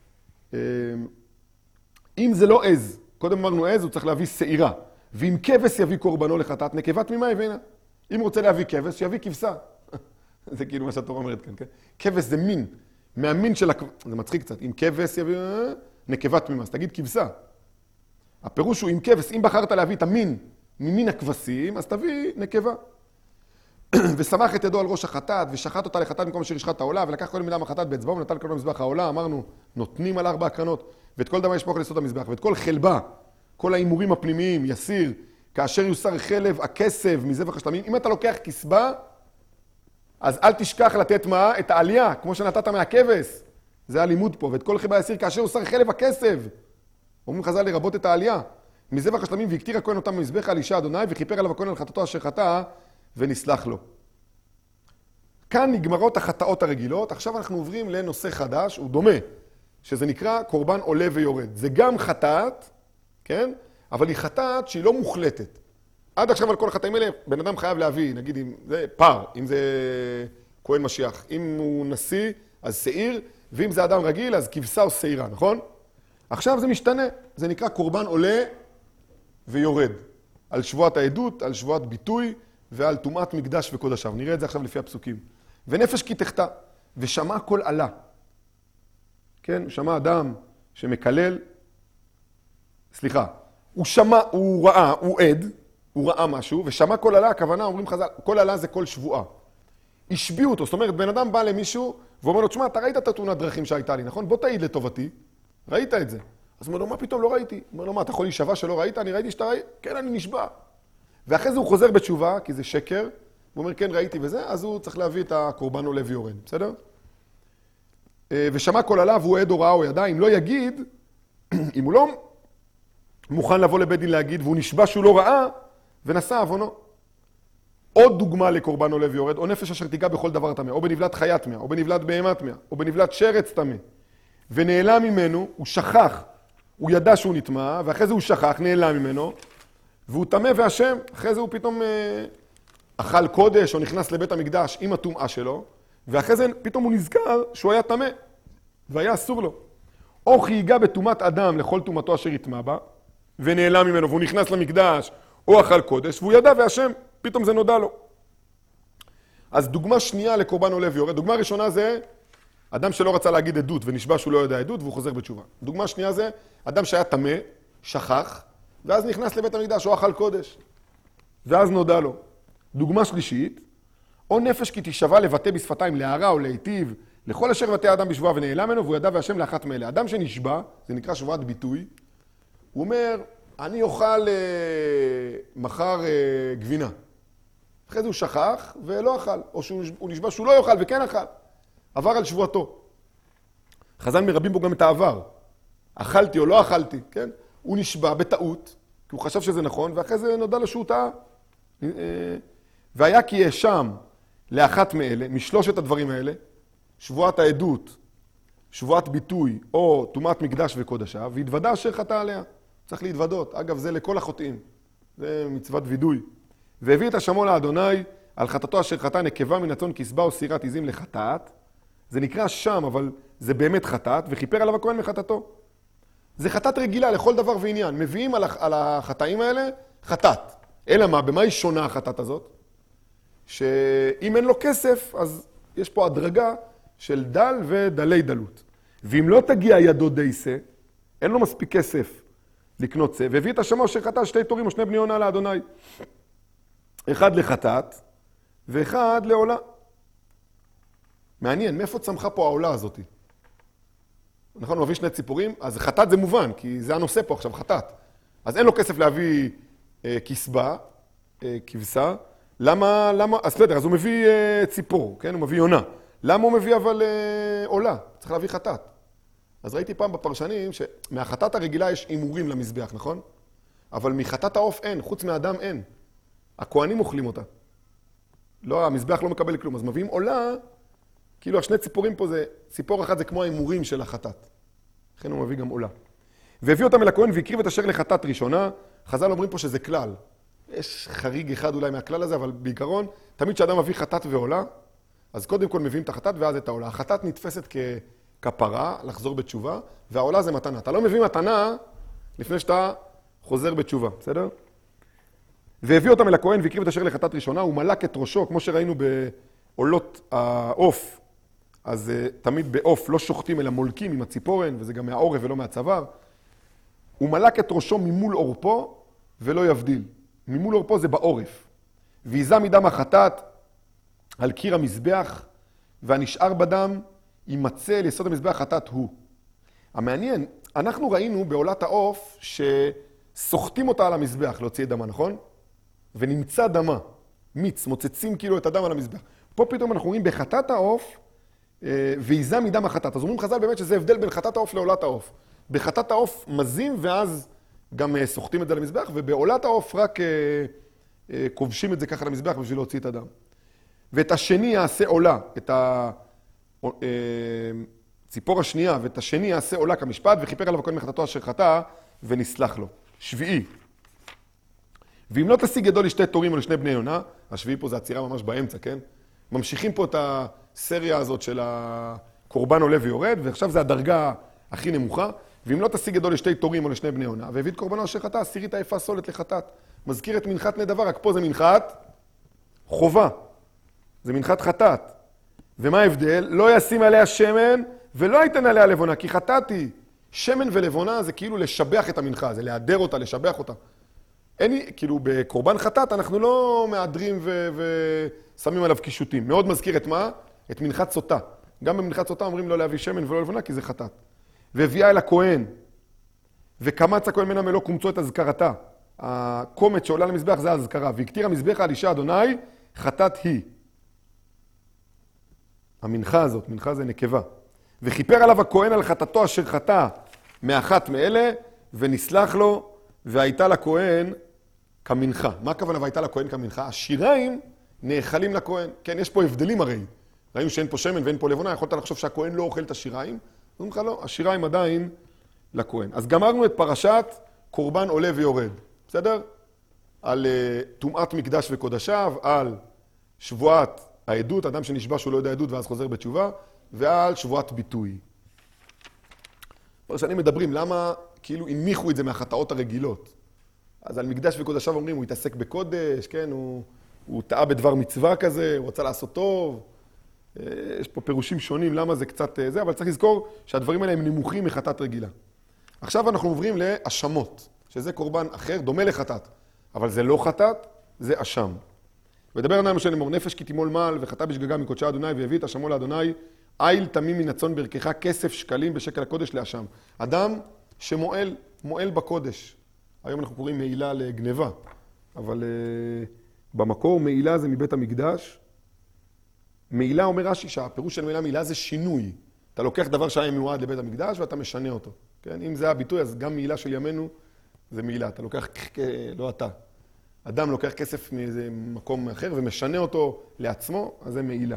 אם זה לא עז, קודם אמרנו עז, הוא צריך להביא שעירה. ואם כבש יביא קורבנו לחטאת, נקבה תמימה יבינה. אם הוא רוצה להביא כבש, שיביא כבשה. זה כאילו מה שהתורה אומרת כאן, כן? כבש זה מין, מהמין של זה מצחיק קצת. אם כבש יביא נקבה תמימה, אז תגיד כבשה. הפירוש הוא אם כבש, אם בחרת להביא את המין ממין הכבשים, אז תביא נקבה. ושמח את ידו על ראש החטאת, ושחט אותה לחטאת במקום אשר ישחט את העולה, ולקח כל מדם החטאת באצבעו, ונתן קרנו מזבח העולה, אמרנו, נותנים על 4 הקרנות, ואת כל דמה ישפוך על יסוד המזבח, ואת כל חלבה, כל ההימורים הפנימיים, יסיר, כאשר יוסר חלב, הכסף, מזבח השלמים. אם אתה לוקח כסבה, אז אל תשכח לתת מה? את העלייה, כמו שנתת מהכבש. זה הלימוד פה, ואת כל חלבה יסיר, כאשר יוסר חלב, הכסף. אומרים חז"ל לרבות את העלייה. מזבח השלמים, והקטיר הכהן אותם במזבח על אישה אדוני, וכיפר עליו הכהן על חטאתו אשר חטא, ונסלח לו. כאן נגמרות החטאות הרגילות, עכשיו אנחנו עוברים לנושא חדש, הוא דומה, שזה נקרא קורבן עולה ויורד. זה גם חטאת, כן? אבל היא חטאת שהיא לא מוחלטת. עד עכשיו על כל החטאים האלה, בן אדם חייב להביא, נגיד אם זה פר, אם זה כהן משיח, אם הוא נשיא, אז שעיר, ואם זה אדם רגיל, אז כבשה או שעירה, נכון? עכשיו זה משתנה, זה נקרא קורבן עולה ויורד. על שבועת העדות, על שבועת ביטוי, ועל טומאת מקדש וקודשיו. נראה את זה עכשיו לפי הפסוקים. ונפש כי תחטא, ושמע קול עלה. כן, שמע אדם שמקלל, סליחה, הוא שמע, הוא ראה, הוא עד, הוא ראה משהו, ושמע קול עלה, הכוונה, אומרים חז"ל, קול עלה זה קול שבועה. השביעו אותו, זאת אומרת, בן אדם בא למישהו, ואומר לו, תשמע, אתה ראית את התאונת דרכים שהייתה לי, נכון? בוא תעיד לטובתי. ראית את זה. אז הוא אומר לו, מה פתאום לא ראיתי? הוא אומר לו, מה, אתה יכול להישבע שלא ראית? אני ראיתי שאתה ראית? כן, אני נשבע. ואחרי זה הוא חוזר בתשובה, כי זה שקר, הוא אומר, כן, ראיתי וזה, אז הוא צריך להביא את הקורבן עולה ויורד, בסדר? ושמע קול עלה, והוא עד או ראה או ידע, אם לא יגיד, אם הוא לא מוכן לבוא לבית דין להגיד, והוא נשבע שהוא לא ראה, ונשא עוונו. עוד דוגמה לקורבן עולה ויורד, או נפש אשר תיגע בכל דבר טמא, או בנבלת חיה טמאה, או בנבלת בהמה טמאה, או בנבלת שרץ טמא. ונעלם ממנו, הוא שכח, הוא ידע שהוא נטמא, ואחרי זה הוא שכח, נעלם ממנו, והוא טמא והשם, אחרי זה הוא פתאום אכל קודש, או נכנס לבית המקדש עם הטומאה שלו, ואחרי זה פתאום הוא נזכר שהוא היה טמא, והיה אסור לו. או כי ייגע בטומאת אדם לכל טומאתו אשר יטמא בה, ונעלם ממנו, והוא נכנס למקדש, או אכל קודש, והוא ידע והשם, פתאום זה נודע לו. אז דוגמה שנייה לקורבן עולה ויורד. דוגמה ראשונה זה אדם שלא רצה להגיד עדות ונשבע שהוא לא יודע עדות והוא חוזר בתשובה. דוגמה שנייה זה אדם שהיה טמא, שכח, ואז נכנס לבית המקדש או אכל קודש, ואז נודע לו. דוגמה שלישית, או נפש כי תשבע לבטא בשפתיים להרע או להיטיב, לכל אשר בטא האדם בשבועה ונעלם ממנו, והוא ידע והשם לאחת מאלה. אדם שנשבע, זה נקרא שבועת ביטוי, הוא אומר, אני אוכל מחר גבינה. אחרי זה הוא שכח ולא אכל, או שהוא נשבע שהוא לא יאכל וכן אכל. עבר על שבועתו. חז"ל מרבים בו גם את העבר. אכלתי או לא אכלתי, כן? הוא נשבע בטעות, כי הוא חשב שזה נכון, ואחרי זה נודע לו שהוא טעה. והיה כי יאשם לאחת מאלה, משלושת הדברים האלה, שבועת העדות, שבועת ביטוי, או טומאת מקדש וקודשיו, והתוודה אשר חטא עליה. צריך להתוודות. אגב, זה לכל החוטאים. זה מצוות וידוי. והביא את השמו לאדוני על חטאתו אשר חטא נקבה מן הצאן כסבה או סירת עזים לחטאת. זה נקרא שם, אבל זה באמת חטאת, וכיפר עליו הכהן מחטאתו. זה חטאת רגילה לכל דבר ועניין. מביאים על החטאים האלה חטאת. אלא מה? במה היא שונה החטאת הזאת? שאם אין לו כסף, אז יש פה הדרגה של דל ודלי דלות. ואם לא תגיע ידו דייסה, אין לו מספיק כסף לקנות זה, והביא את השמו אשר חטא שתי תורים או שני בני עונה לאדוני. אחד לחטאת, ואחד לעולה. מעניין, מאיפה צמחה פה העולה הזאת? נכון, הוא מביא שני ציפורים, אז חטאת זה מובן, כי זה הנושא פה עכשיו, חטאת. אז אין לו כסף להביא כסבה, כבשה. למה, אז בסדר, אז הוא מביא ציפור, כן? הוא מביא יונה. למה הוא מביא אבל עולה? צריך להביא חטאת. אז ראיתי פעם בפרשנים שמהחטאת הרגילה יש אימורים למזבח, נכון? אבל מחטאת העוף אין, חוץ מהאדם אין. הכהנים אוכלים אותה. לא, המזבח לא מקבל כלום. אז מביאים עולה, כאילו השני ציפורים פה זה, ציפור אחת זה כמו האימורים של החטאת. לכן הוא מביא גם עולה. והביא אותם אל הכהן והקריב את אשר לחטאת ראשונה. חז"ל אומרים פה שזה כלל. יש חריג אחד אולי מהכלל הזה, אבל בעיקרון, תמיד כשאדם מביא חטאת ועולה, אז קודם כל מביאים את החטאת ואז את העולה. החטאת נתפסת ככפרה, לחזור בתשובה, והעולה זה מתנה. אתה לא מביא מתנה לפני שאתה חוזר בתשובה, בסדר? והביא אותם אל הכהן והקריב את אשר לחטאת ראשונה, הוא מלק את ראשו, כמו שראינו בעולות העוף, אז תמיד בעוף לא שוחטים אלא מולקים עם הציפורן, וזה גם מהעורף ולא מהצוואר. הוא מלק את ראשו ממול עורפו ולא יבדיל. ממול עורפו זה בעורף. ויזה מדם החטאת על קיר המזבח, והנשאר בדם יימצא ליסוד המזבח חטאת הוא. המעניין, אנחנו ראינו בעולת העוף שסוחטים אותה על המזבח להוציא את דמה, נכון? ונמצא דמה, מיץ, מוצצים כאילו את הדם על המזבח. פה פתאום אנחנו רואים בחטאת העוף, ויזה מדם החטאת. אז אומרים חז"ל באמת שזה הבדל בין חטאת העוף לעולת העוף. בחטאת העוף מזים ואז גם סוחטים את זה למזבח, ובעולת העוף רק כובשים את זה ככה למזבח בשביל להוציא את הדם. ואת השני יעשה עולה, את הציפור השנייה, ואת השני יעשה עולה כמשפט, וכיפר עליו הכהן מחטאתו אשר חטא, ונסלח לו. שביעי. ואם לא תשיג ידו לשתי תורים או לשני בני יונה, השביעי פה זה עצירה ממש באמצע, כן? ממשיכים פה את הסריה הזאת של הקורבן עולה ויורד, ועכשיו זה הדרגה הכי נמוכה. ואם לא תשיג ידו לשתי תורים או לשני בני יונה, והביא את קורבנו אשר חטא, עשירית היפה סולת לחטאת. מזכיר את מנחת נדבה, רק פה זה מנחת חובה. זה מנחת חטאת. ומה ההבדל? לא ישים עליה שמן ולא ייתן עליה לבונה, כי חטאתי. שמן ולבונה זה כאילו לשבח את המנחה, זה להדר אותה, לשבח אותה. כאילו בקורבן חטאת אנחנו לא מעדרים ושמים עליו קישוטים. מאוד מזכיר את מה? את מנחת סוטה. גם במנחת סוטה אומרים לא להביא שמן ולא לבונה כי זה חטאת. והביאה אל הכהן, וקמץ הכהן מן המלוא קומצו את הזכרתה. הקומץ שעולה למזבח זה הזכרה, והקטיר המזבח על אישה אדוני, חטאת היא. המנחה הזאת, מנחה זה נקבה. וכיפר עליו הכהן על חטאתו אשר חטא מאחת מאלה, ונסלח לו, והייתה לכהן כמנחה. מה הכוונה והייתה לכהן כמנחה? השיריים נאכלים לכהן. כן, יש פה הבדלים הרי. ראינו שאין פה שמן ואין פה לבונה, יכולת לחשוב שהכהן לא אוכל את השיריים. אז אומרים לך לא, השיריים עדיין לכהן. אז גמרנו את פרשת קורבן עולה ויורד. בסדר? על טומאת מקדש וקודשיו, על שבועת העדות, אדם שנשבע שהוא לא יודע עדות ואז חוזר בתשובה, ועל שבועת ביטוי. פרשנים מדברים, למה כאילו הנמיכו את זה מהחטאות הרגילות? אז על מקדש וקודשיו אומרים, הוא התעסק בקודש, כן? הוא טעה בדבר מצווה כזה, הוא רצה לעשות טוב. יש פה פירושים שונים, למה זה קצת זה, אבל צריך לזכור שהדברים האלה הם נמוכים מחטאת רגילה. עכשיו אנחנו עוברים לאשמות, שזה קורבן אחר, דומה לחטאת, אבל זה לא חטאת, זה אשם. ודבר עלינו משה לאמור, נפש כי תימול מעל וחטא בשגגה מקודשי אדוני והביא את אשמו לאדוני, איל תמים מן הצאן ברכך כסף שקלים בשקל הקודש לאשם. אדם שמועל, מועל בקודש. היום אנחנו קוראים מעילה לגניבה, אבל במקור מעילה זה מבית המקדש. מעילה אומר רש"י שהפירוש של מעילה זה שינוי. אתה לוקח דבר שהיה מיועד לבית המקדש ואתה משנה אותו. כן? אם זה הביטוי, אז גם מעילה של ימינו זה מעילה. אתה לוקח, לא אתה. אדם לוקח כסף מאיזה מקום אחר ומשנה אותו לעצמו, אז זה מעילה.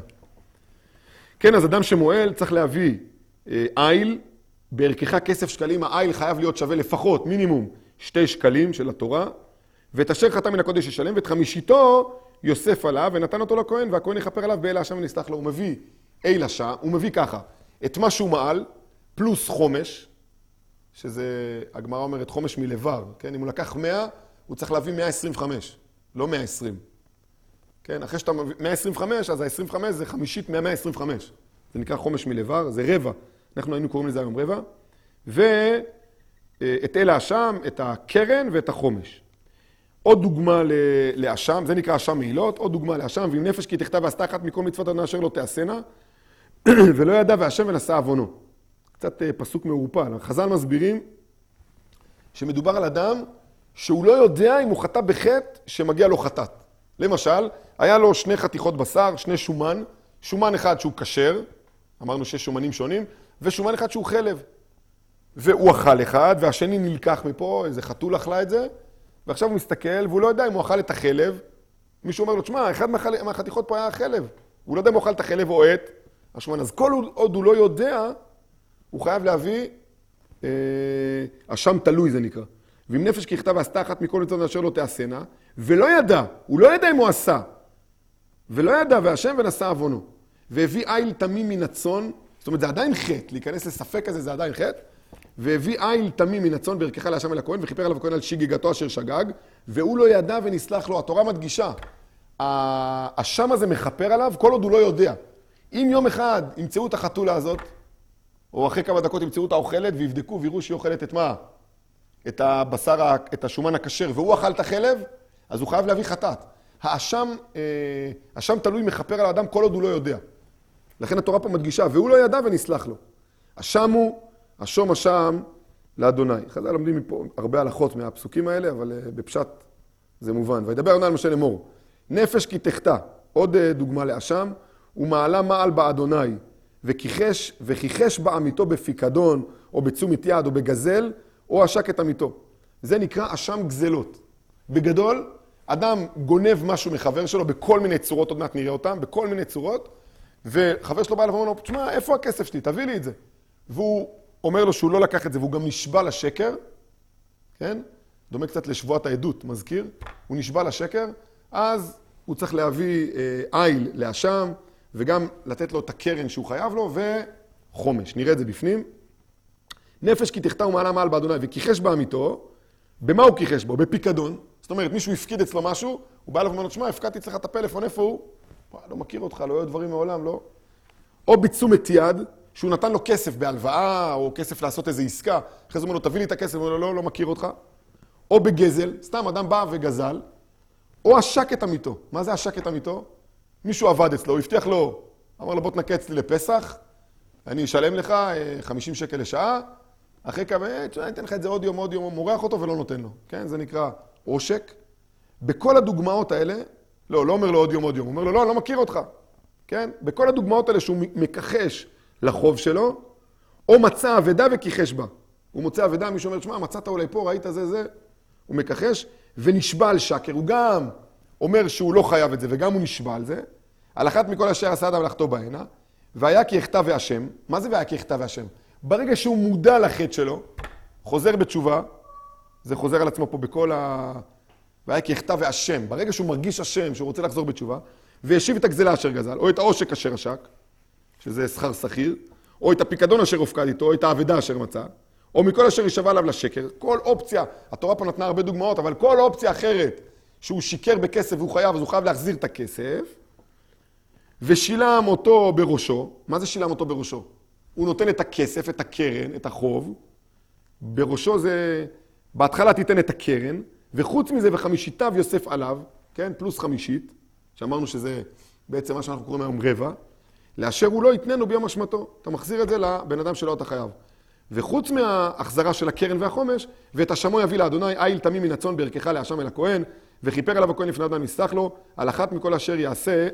כן, אז אדם שמועל צריך להביא איל, בערכך כסף שקלים, האיל חייב להיות שווה לפחות, מינימום, 2 שקלים של התורה, ואת אשר חטא מן הקודש ישלם, ואת חמישיתו יוסף עליו, ונתן אותו לכהן, והכהן יכפר עליו באל האשם ונסלח לו. הוא מביא אל השם, הוא מביא ככה, את מה שהוא מעל, פלוס חומש, שזה, הגמרא אומרת, חומש מלבר, כן? אם הוא לקח 100, הוא צריך להביא 125, לא 120. כן? אחרי שאתה מביא 125, אז ה-25 זה חמישית מה-125. זה נקרא חומש מלבר, זה רבע. אנחנו היינו קוראים לזה היום רבע. ואת אל האשם, את הקרן ואת החומש. עוד דוגמה לאשם, זה נקרא אשם מעילות, עוד דוגמה לאשם, ואם נפש כי תכתב ועשתה אחת מכל מצוות אדוני אשר לא תעשנה, ולא ידע והשם ונשא עוונו. קצת פסוק מעורפל. חז"ל מסבירים שמדובר על אדם שהוא לא יודע אם הוא חטא בחטא שמגיע לו חטאת. למשל, היה לו 2 חתיכות בשר, 2 שומן, שומן אחד שהוא כשר, אמרנו 6 שומנים שונים, ושומן אחד שהוא חלב. והוא אכל אחד, והשני נלקח מפה, איזה חתול אכלה את זה, ועכשיו הוא מסתכל, והוא לא יודע אם הוא אכל את החלב. מישהו אומר לו, תשמע, אחד מהחתיכות פה היה החלב. הוא לא יודע אם הוא אכל את החלב או את השומן. אז כל עוד הוא לא יודע, הוא חייב להביא, אשם תלוי זה נקרא. ואם נפש כי יכתב ועשתה אחת מכל מצוות אשר לא תעשנה, ולא ידע, הוא לא ידע אם הוא עשה, ולא ידע והשם ונשא עוונו, והביא איל תמים מן הצאן, זאת אומרת זה עדיין חטא, להיכנס לספק הזה זה עדיין חטא, והביא איל תמים מן הצאן בערכך להשם אל הכהן, וכיפר עליו הכהן על שגיגתו אשר שגג, והוא לא ידע ונסלח לו. התורה מדגישה, השם הזה מכפר עליו כל עוד הוא לא יודע. אם יום אחד ימצאו את החתולה הזאת, או אחרי כמה דקות ימצאו את האוכלת ויבדקו ויראו שהיא אוכלת את מה? את הבשר, את השומן הכשר, והוא אכל את החלב, אז הוא חייב להביא חטאת. האשם תלוי מכפר על האדם כל עוד הוא לא יודע. לכן התורה פה מדגישה, והוא לא ידע ונסלח לו. אשם הוא, אשום אשם לאדוני. חז"ל לומדים מפה הרבה הלכות מהפסוקים האלה, אבל בפשט זה מובן. וידבר אדוני על משה לאמור, נפש כי תחטא, עוד דוגמה לאשם, ומעלה מעל באדוני, וכיחש בעמיתו בפיקדון, או בתשומת יד, או בגזל, או עשק את עמיתו. זה נקרא אשם גזלות. בגדול, אדם גונב משהו מחבר שלו בכל מיני צורות, עוד מעט נראה אותם, בכל מיני צורות, וחבר שלו בא אליו ואומר לו, תשמע, איפה הכסף שלי? תביא לי את זה. והוא אומר לו שהוא לא לקח את זה, והוא גם נשבע לשקר, כן? דומה קצת לשבועת העדות, מזכיר? הוא נשבע לשקר, אז הוא צריך להביא איל לאשם, וגם לתת לו את הקרן שהוא חייב לו, וחומש. נראה את זה בפנים. נפש כי תחתה ומעלה מעל באדוני, וכיחש בעמיתו. במה הוא כיחש בו? בפיקדון. זאת אומרת, מישהו הפקיד אצלו משהו, הוא בא אליו ואומר לו, תשמע, הפקדתי אצלך את הפלאפון, איפה הוא? לא מכיר אותך, לא היו דברים מעולם, לא. או בתשומת יד, שהוא נתן לו כסף בהלוואה, או כסף לעשות איזו עסקה, אחרי זה אומר לו, תביא לי את הכסף, הוא אומר לו, לא מכיר אותך. או בגזל, סתם אדם בא וגזל, או עשק את עמיתו. מה זה עשק את עמיתו? מישהו עבד אצלו, הוא הבטיח לו, אמר לו, בוא תנקה אצלי לפסח, אני אשלם לך 50 שקל לשעה, אחרי כמה, אני אתן לך את זה עוד יום, מורח אותו ולא נותן לו. כן, זה נקרא עושק. בכל הדוגמאות האלה, לא אומר לו עוד יום, הוא אומר לו, לא, אני לא מכיר אותך. כן? בכל הדוגמאות האלה שהוא מכחש לחוב שלו, או מצא אבדה וכיחש בה. הוא מוצא אבדה, מישהו אומר, תשמע, מצאת אולי פה, ראית זה, הוא מכחש, ונשבע על שקר. הוא גם אומר שהוא לא חייב את זה, וגם הוא נשבע על זה. על אחת מכל אשר עשה אדם מלאכתו בעינה, והיה כי יחטא ואשם. מה זה והיה כי יחטא ואשם? ברגע שהוא מודע לחטא שלו, חוזר בתשובה, זה חוזר על עצמו פה בכל והיה כי יחטא ואשם. ברגע שהוא מרגיש אשם, שהוא רוצה לחזור בתשובה, וישיב את הגזלה אשר גזל, או את העושק אשר עשק, שזה שכר שכיר, או את הפיקדון אשר הופקד איתו, או את האבדה אשר מצא, או מכל אשר יישבע עליו לשקר. כל אופציה, התורה פה נתנה הרבה דוגמאות, אבל כל אופציה אחרת, שהוא שיקר בכסף והוא חייב, אז הוא חייב להחזיר את הכסף, ושילם אותו בראשו. מה זה שילם אותו בראשו? הוא נותן את הכסף, את הקרן, את החוב. בראשו זה, בהתחלה תיתן את הקרן, וחוץ מזה וחמישיתיו יוסף עליו, כן? פלוס חמישית, שאמרנו שזה בעצם מה שאנחנו קוראים היום רבע, לאשר הוא לא יתננו ביום אשמתו. אתה מחזיר את זה לבן אדם שלו אתה חייב. וחוץ מההחזרה של הקרן והחומש, ואת השמו יביא לאדוני, איל תמים מן הצאן בערכך לאשם אל הכהן, וכיפר עליו הכהן לפני אדוני נסלח לו, על אחת מכל אשר יעשה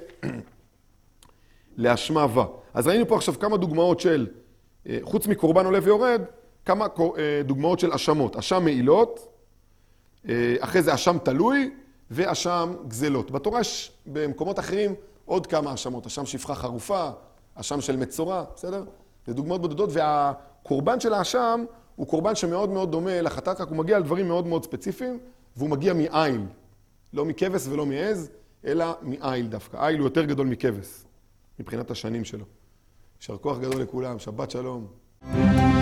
לאשמה בה. אז ראינו פה עכשיו כמה דוגמאות של, חוץ מקורבן עולה ויורד, כמה דוגמאות של אשמות. אשם מעילות, אחרי זה אשם תלוי, ואשם גזלות. בתורה יש במקומות אחרים עוד כמה אשמות. אשם שפחה חרופה, אשם של מצורע, בסדר? זה דוגמאות בודדות, והקורבן של האשם הוא קורבן שמאוד מאוד דומה לחטאת, רק הוא מגיע על דברים מאוד מאוד ספציפיים, והוא מגיע מאיל. לא מכבש ולא מעז, אלא מאיל דווקא. איל הוא יותר גדול מכבש, מבחינת השנים שלו. יישר כוח גדול לכולם, שבת שלום.